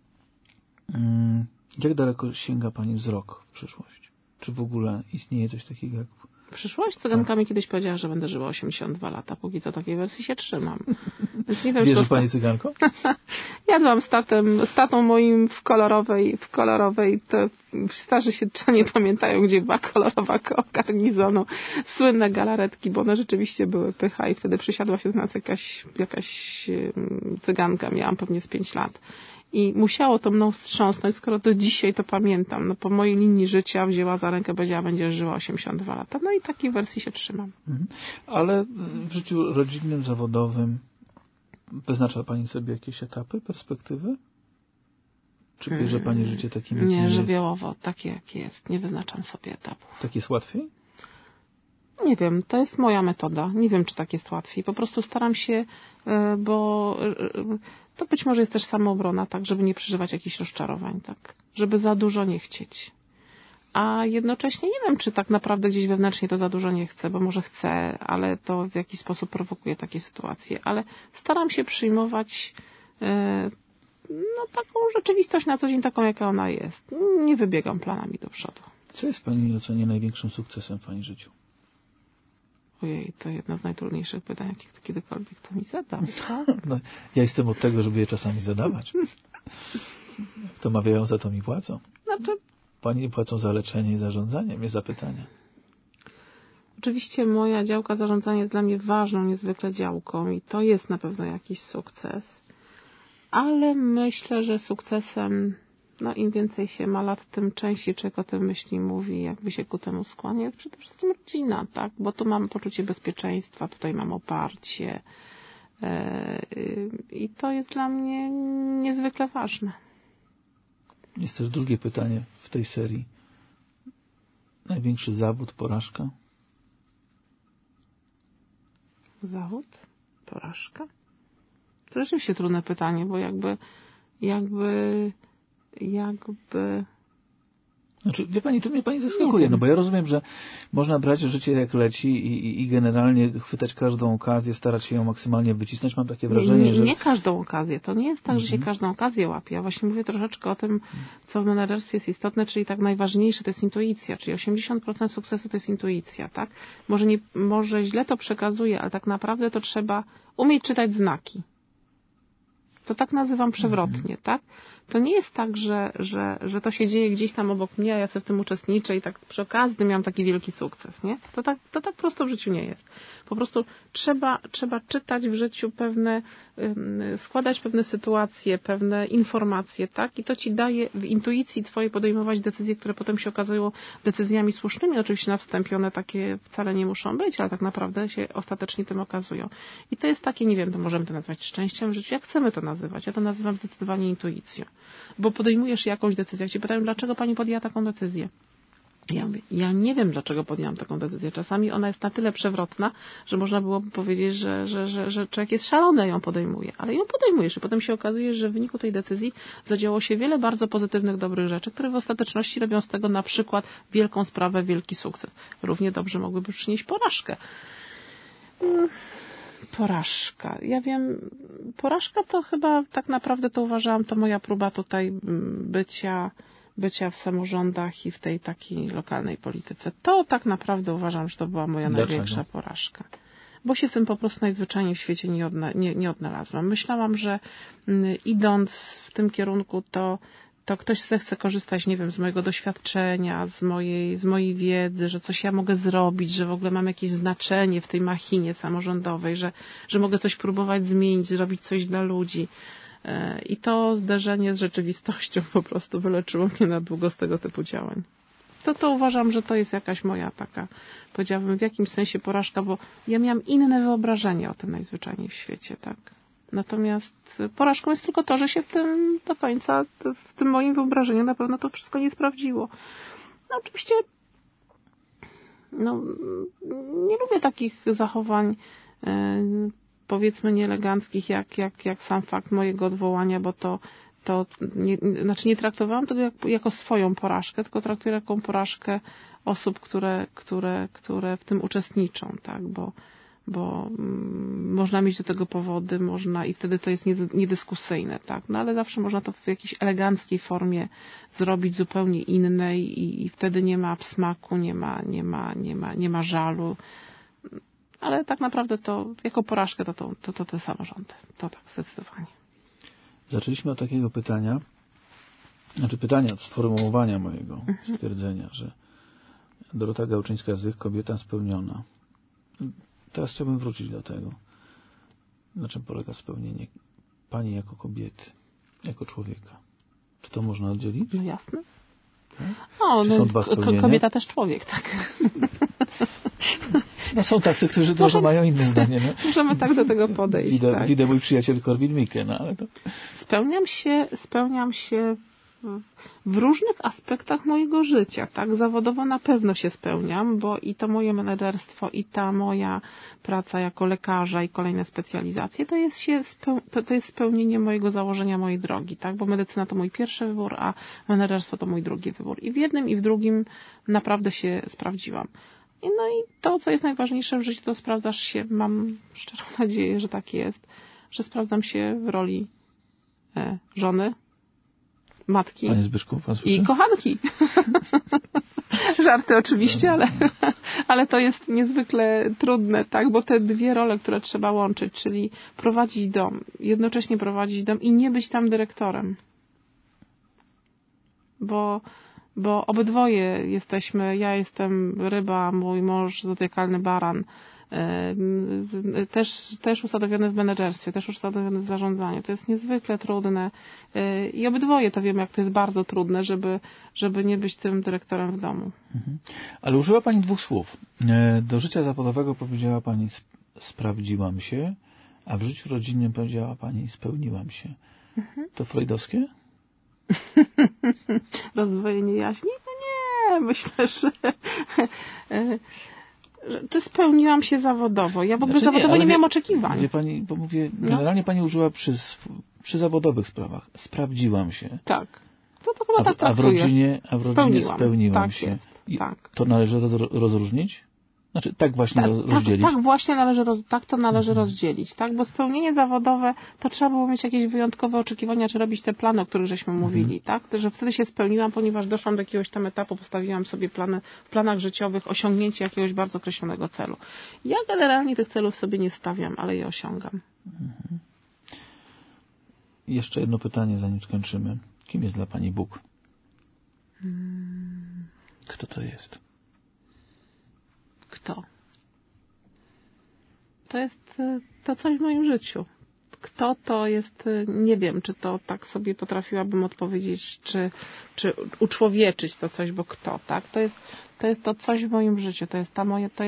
jak daleko sięga pani wzrok w przyszłość? Czy w ogóle istnieje coś takiego jak... Przyszłość? Cygankami kiedyś powiedziała, że będę żyła 82 lata. Póki co takiej wersji się trzymam. Więc nie wiem, wierzy pani cyganką? Jadłam z tatą moim w kolorowej, to starzy się nie pamiętają, gdzie była kolorowa koło garnizonu. Słynne galaretki, bo one rzeczywiście były pycha i wtedy przysiadła się do nas jakaś cyganka. Miałam pewnie z 5 lat. I musiało to mną wstrząsnąć, skoro do dzisiaj to pamiętam. No po mojej linii życia wzięła za rękę, powiedziała, będziesz żyła 82 lata. No i takiej wersji się trzymam. Ale w życiu rodzinnym, zawodowym wyznacza pani sobie jakieś etapy, perspektywy? Czy bierze pani życie takim, jakim nie, jest? żywiołowo, takie jak jest. Nie wyznaczam sobie etapów. Tak jest łatwiej? Nie wiem, to jest moja metoda. Nie wiem, czy tak jest łatwiej. Po prostu staram się, bo to być może jest też samoobrona, tak, żeby nie przeżywać jakichś rozczarowań, tak, żeby za dużo nie chcieć. A jednocześnie nie wiem, czy tak naprawdę gdzieś wewnętrznie to za dużo nie chcę, bo może chcę, ale to w jakiś sposób prowokuje takie sytuacje. Ale staram się przyjmować taką rzeczywistość na co dzień, taką jaka ona jest. Nie wybiegam planami do przodu. Co jest w pani ocenie największym sukcesem w pani życiu? Ojej, to jedno z najtrudniejszych pytań, jakich kiedykolwiek to mi zadał. No, ja jestem od tego, żeby je czasami zadawać. To mawiają, za to mi płacą. Znaczy... Pani płacą za leczenie i zarządzanie, mnie zapytania. Oczywiście moja działka zarządzania jest dla mnie ważną niezwykle działką i to jest na pewno jakiś sukces. Ale myślę, że sukcesem, im więcej się ma lat, tym częściej człowiek o tym myśli, mówi, jakby się ku temu skłania. Jest przede wszystkim rodzina, tak? Bo tu mam poczucie bezpieczeństwa, tutaj mam oparcie i to jest dla mnie niezwykle ważne. Jest też drugie pytanie w tej serii. Największy zawód, porażka? Zawód? Porażka? To rzeczywiście trudne pytanie, bo jakby... Znaczy, wie pani, to mnie pani zaskakuje, bo ja rozumiem, że można brać życie jak leci i generalnie chwytać każdą okazję, starać się ją maksymalnie wycisnąć. Mam takie wrażenie, że... Nie każdą okazję. To nie jest tak, że się każdą okazję łapie. Ja właśnie mówię troszeczkę o tym, co w menedżerstwie jest istotne, czyli tak najważniejsze to jest intuicja, czyli 80% sukcesu to jest intuicja, tak? Może źle to przekazuje, ale tak naprawdę to trzeba umieć czytać znaki. To tak nazywam przewrotnie, tak? To nie jest tak, że to się dzieje gdzieś tam obok mnie, a ja sobie w tym uczestniczę i tak przy okazji miałam taki wielki sukces, nie? To tak prosto w życiu nie jest. Po prostu trzeba czytać w życiu składać pewne sytuacje, pewne informacje, tak? I to ci daje w intuicji twojej podejmować decyzje, które potem się okazują decyzjami słusznymi. Oczywiście na wstępie one takie wcale nie muszą być, ale tak naprawdę się ostatecznie tym okazują. I to jest takie, nie wiem, to możemy to nazwać szczęściem w życiu, jak chcemy to nazywać. Ja to nazywam zdecydowanie intuicją. Bo podejmujesz jakąś decyzję. Jak cię pytają, dlaczego pani podjęła taką decyzję? Ja mówię, ja nie wiem, dlaczego podjęłam taką decyzję. Czasami ona jest na tyle przewrotna, że można byłoby powiedzieć, że człowiek jest szalony, a ją podejmuje. Ale ją podejmujesz i potem się okazuje, że w wyniku tej decyzji zadziało się wiele bardzo pozytywnych, dobrych rzeczy, które w ostateczności robią z tego na przykład wielką sprawę, wielki sukces. Równie dobrze mogłyby przynieść porażkę. Porażka. Ja wiem, porażka to chyba tak naprawdę to uważałam, to moja próba tutaj bycia w samorządach i w tej takiej lokalnej polityce. To tak naprawdę uważam, że to była moja największa porażka. Bo się w tym po prostu najzwyczajniej w świecie nie odnalazłam. Myślałam, że idąc w tym kierunku, to ktoś zechce korzystać, nie wiem, z mojego doświadczenia, z mojej wiedzy, że coś ja mogę zrobić, że w ogóle mam jakieś znaczenie w tej machinie samorządowej, że mogę coś próbować zmienić, zrobić coś dla ludzi. I to zderzenie z rzeczywistością po prostu wyleczyło mnie na długo z tego typu działań. To uważam, że to jest jakaś moja taka, powiedziałabym, w jakimś sensie porażka, bo ja miałam inne wyobrażenie o tym najzwyczajniej w świecie, tak. Natomiast porażką jest tylko to, że się w tym do końca, w tym moim wyobrażeniu na pewno to wszystko nie sprawdziło. No oczywiście, nie lubię takich zachowań, powiedzmy nieeleganckich, jak sam fakt mojego odwołania, bo nie traktowałam tego jako swoją porażkę, tylko traktuję jako porażkę osób, które w tym uczestniczą, tak, bo można mieć do tego powody, i wtedy to jest niedyskusyjne, tak, ale zawsze można to w jakiejś eleganckiej formie zrobić, zupełnie innej i wtedy nie ma absmaku, nie ma żalu. Ale tak naprawdę to jako porażkę to te samorządy. To tak, zdecydowanie. Zaczęliśmy od takiego pytania, od sformułowania mojego stwierdzenia, że Dorota Gałczyńska-Zych, kobieta spełniona. Teraz chciałbym wrócić do tego. Na czym polega spełnienie pani jako kobiety, jako człowieka? Czy to można oddzielić? No jasne. Tak? Czy są dwa spełnienia? Kobieta też człowiek, tak. No są tacy, którzy trochę mają inne zdanie. No. Możemy tak do tego podejść. Tak. Widzę mój przyjaciel Korwin-Mikke, no ale to... Spełniam się w różnych aspektach mojego życia, tak? Zawodowo na pewno się spełniam, bo i to moje menedżerstwo, i ta moja praca jako lekarza i kolejne specjalizacje, to jest spełnienie mojego założenia, mojej drogi, tak? Bo medycyna to mój pierwszy wybór, a menedżerstwo to mój drugi wybór. I w jednym, i w drugim naprawdę się sprawdziłam. No i to, co jest najważniejsze w życiu, to sprawdzasz się, mam szczerą nadzieję, że tak jest, że sprawdzam się w roli żony, matki Panie Zbyszku, i kochanki. Żarty oczywiście, ale to jest niezwykle trudne, tak, bo te dwie role, które trzeba łączyć, czyli prowadzić dom, jednocześnie prowadzić dom i nie być tam dyrektorem. Bo obydwoje jesteśmy, ja jestem ryba, mój mąż zodiakalny baran, też usadowiony w menedżerstwie, też usadowiony w zarządzaniu. To jest niezwykle trudne i obydwoje to wiemy, jak to jest bardzo trudne, żeby nie być tym dyrektorem w domu. Ale użyła Pani dwóch słów. Do życia zawodowego powiedziała Pani sprawdziłam się, a w życiu rodzinnym powiedziała Pani spełniłam się. To freudowskie? Rozdwojenie jaźni? No nie, myślę, że czy spełniłam się zawodowo? Ja w ogóle zawodowo nie miałam oczekiwań. Wie Pani, bo mówię, generalnie Pani użyła przy zawodowych sprawach. Sprawdziłam się. Tak. To chyba tak a w rodzinie spełniłam tak się. Jest, tak. To należy rozróżnić? Znaczy, tak właśnie rozdzielić? Tak właśnie to należy rozdzielić, tak? Bo spełnienie zawodowe, to trzeba było mieć jakieś wyjątkowe oczekiwania, czy robić te plany, o których żeśmy mówili, tak? Że wtedy się spełniłam, ponieważ doszłam do jakiegoś tam etapu, postawiłam sobie w planach życiowych osiągnięcie jakiegoś bardzo określonego celu. Ja generalnie tych celów sobie nie stawiam, ale je osiągam. Jeszcze jedno pytanie, zanim skończymy. Kim jest dla Pani Bóg? Kto to jest? Kto? To jest to coś w moim życiu. Kto to jest, nie wiem, czy to tak sobie potrafiłabym odpowiedzieć, czy uczłowieczyć to coś, bo kto, tak? To jest to coś w moim życiu, to jest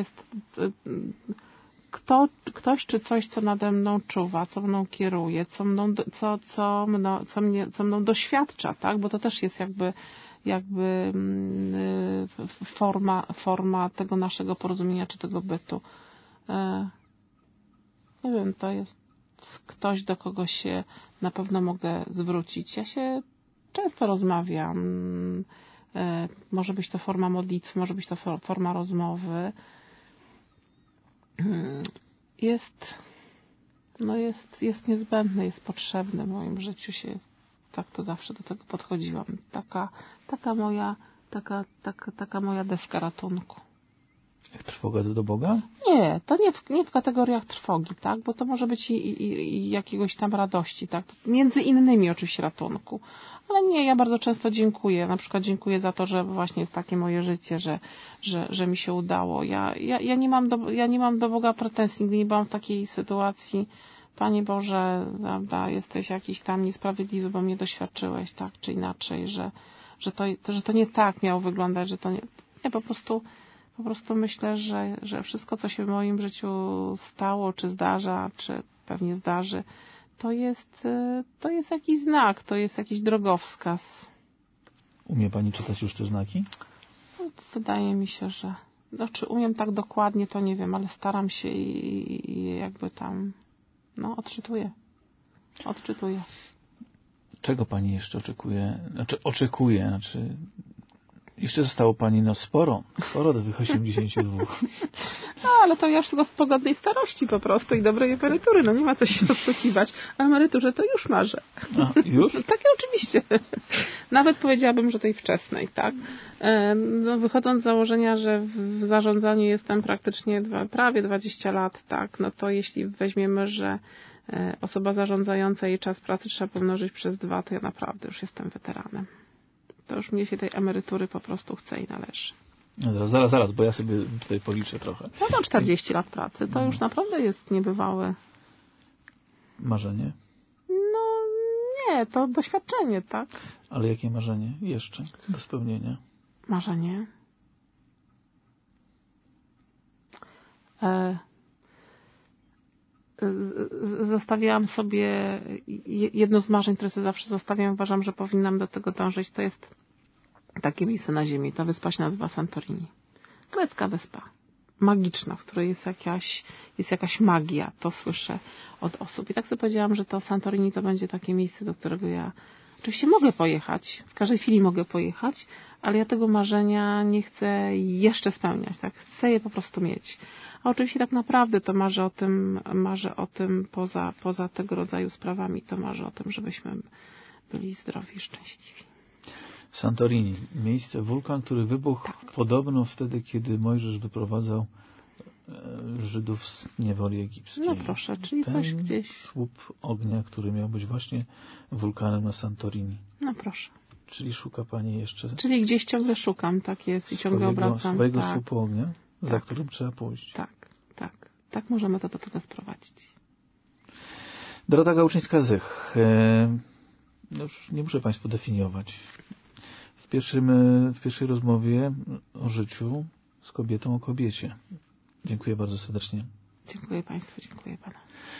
ktoś czy coś, co nade mną czuwa, co mną kieruje, co mną doświadcza, tak? Bo to też jest jakby jakby forma tego naszego porozumienia czy tego bytu. Nie wiem, to jest ktoś, do kogo się na pewno mogę zwrócić. Ja się często rozmawiam. Może być to forma modlitwy, może być to forma rozmowy. Jest niezbędny, jest potrzebny w moim życiu. Tak to zawsze do tego podchodziłam. Taka moja deska ratunku. Jak trwoga do Boga? Nie, to nie w kategoriach trwogi, tak? Bo to może być i jakiegoś tam radości, tak? Między innymi oczywiście ratunku. Ale nie, ja bardzo często dziękuję. Na przykład dziękuję za to, że właśnie jest takie moje życie, że mi się udało. Ja nie mam do Boga pretensji, nigdy nie byłam w takiej sytuacji. Panie Boże, prawda, jesteś jakiś tam niesprawiedliwy, bo mnie doświadczyłeś, tak czy inaczej, że to nie tak miało wyglądać, że to nie, po prostu myślę, że wszystko, co się w moim życiu stało, czy zdarza, czy pewnie zdarzy, to jest jakiś znak, to jest jakiś drogowskaz. Umie pani czytać już te znaki? Wydaje mi się, że... Czy umiem tak dokładnie, to nie wiem, ale staram się i jakby tam... Odczytuję. Czego pani jeszcze oczekuje? Jeszcze zostało pani sporo do tych 82. No, ale to ja już tylko z pogodnej starości po prostu i dobrej emerytury. No nie ma co się oszukiwać. O emeryturze to już marzę. A, już? Tak, oczywiście. Nawet powiedziałabym, że tej wczesnej, tak. Wychodząc z założenia, że w zarządzaniu jestem praktycznie prawie 20 lat, tak, no to jeśli weźmiemy, że osoba zarządzająca jej czas pracy trzeba pomnożyć przez 2, to ja naprawdę już jestem weteranem. To już mnie się tej emerytury po prostu chce i należy. No zaraz, bo ja sobie tutaj policzę trochę. No to 40 lat pracy, to już naprawdę jest niebywałe. Marzenie? No nie, to doświadczenie, tak? Ale jakie marzenie jeszcze do spełnienia? Marzenie? Zostawiałam sobie jedno z marzeń, które sobie zawsze zostawiam. Uważam, że powinnam do tego dążyć. To jest takie miejsce na ziemi. Ta wyspa się nazywa Santorini. Grecka wyspa. Magiczna, w której jest jakaś magia. To słyszę od osób. I tak sobie powiedziałam, że to Santorini to będzie takie miejsce, do którego ja oczywiście mogę pojechać. W każdej chwili mogę pojechać, ale ja tego marzenia nie chcę jeszcze spełniać. Tak? Chcę je po prostu mieć. A oczywiście tak naprawdę to marzę o tym poza tego rodzaju sprawami, to marzę o tym, żebyśmy byli zdrowi i szczęśliwi. Santorini, miejsce, wulkan, który wybuchł podobno wtedy, kiedy Mojżesz wyprowadzał Żydów z niewoli egipskiej. No proszę, czyli coś gdzieś. Słup ognia, który miał być właśnie wulkanem na Santorini. No proszę. Czyli szuka pani jeszcze... Czyli gdzieś ciągle szukam, tak jest, i ciągle obracam. Swojego słupu ognia, za którym trzeba pójść. Tak możemy to do tego sprowadzić. Dorota Gałczyńska-Zych. Już nie muszę państwu definiować. W pierwszej rozmowie o życiu z kobietą o kobiecie. Dziękuję bardzo serdecznie. Dziękuję państwu, dziękuję panu.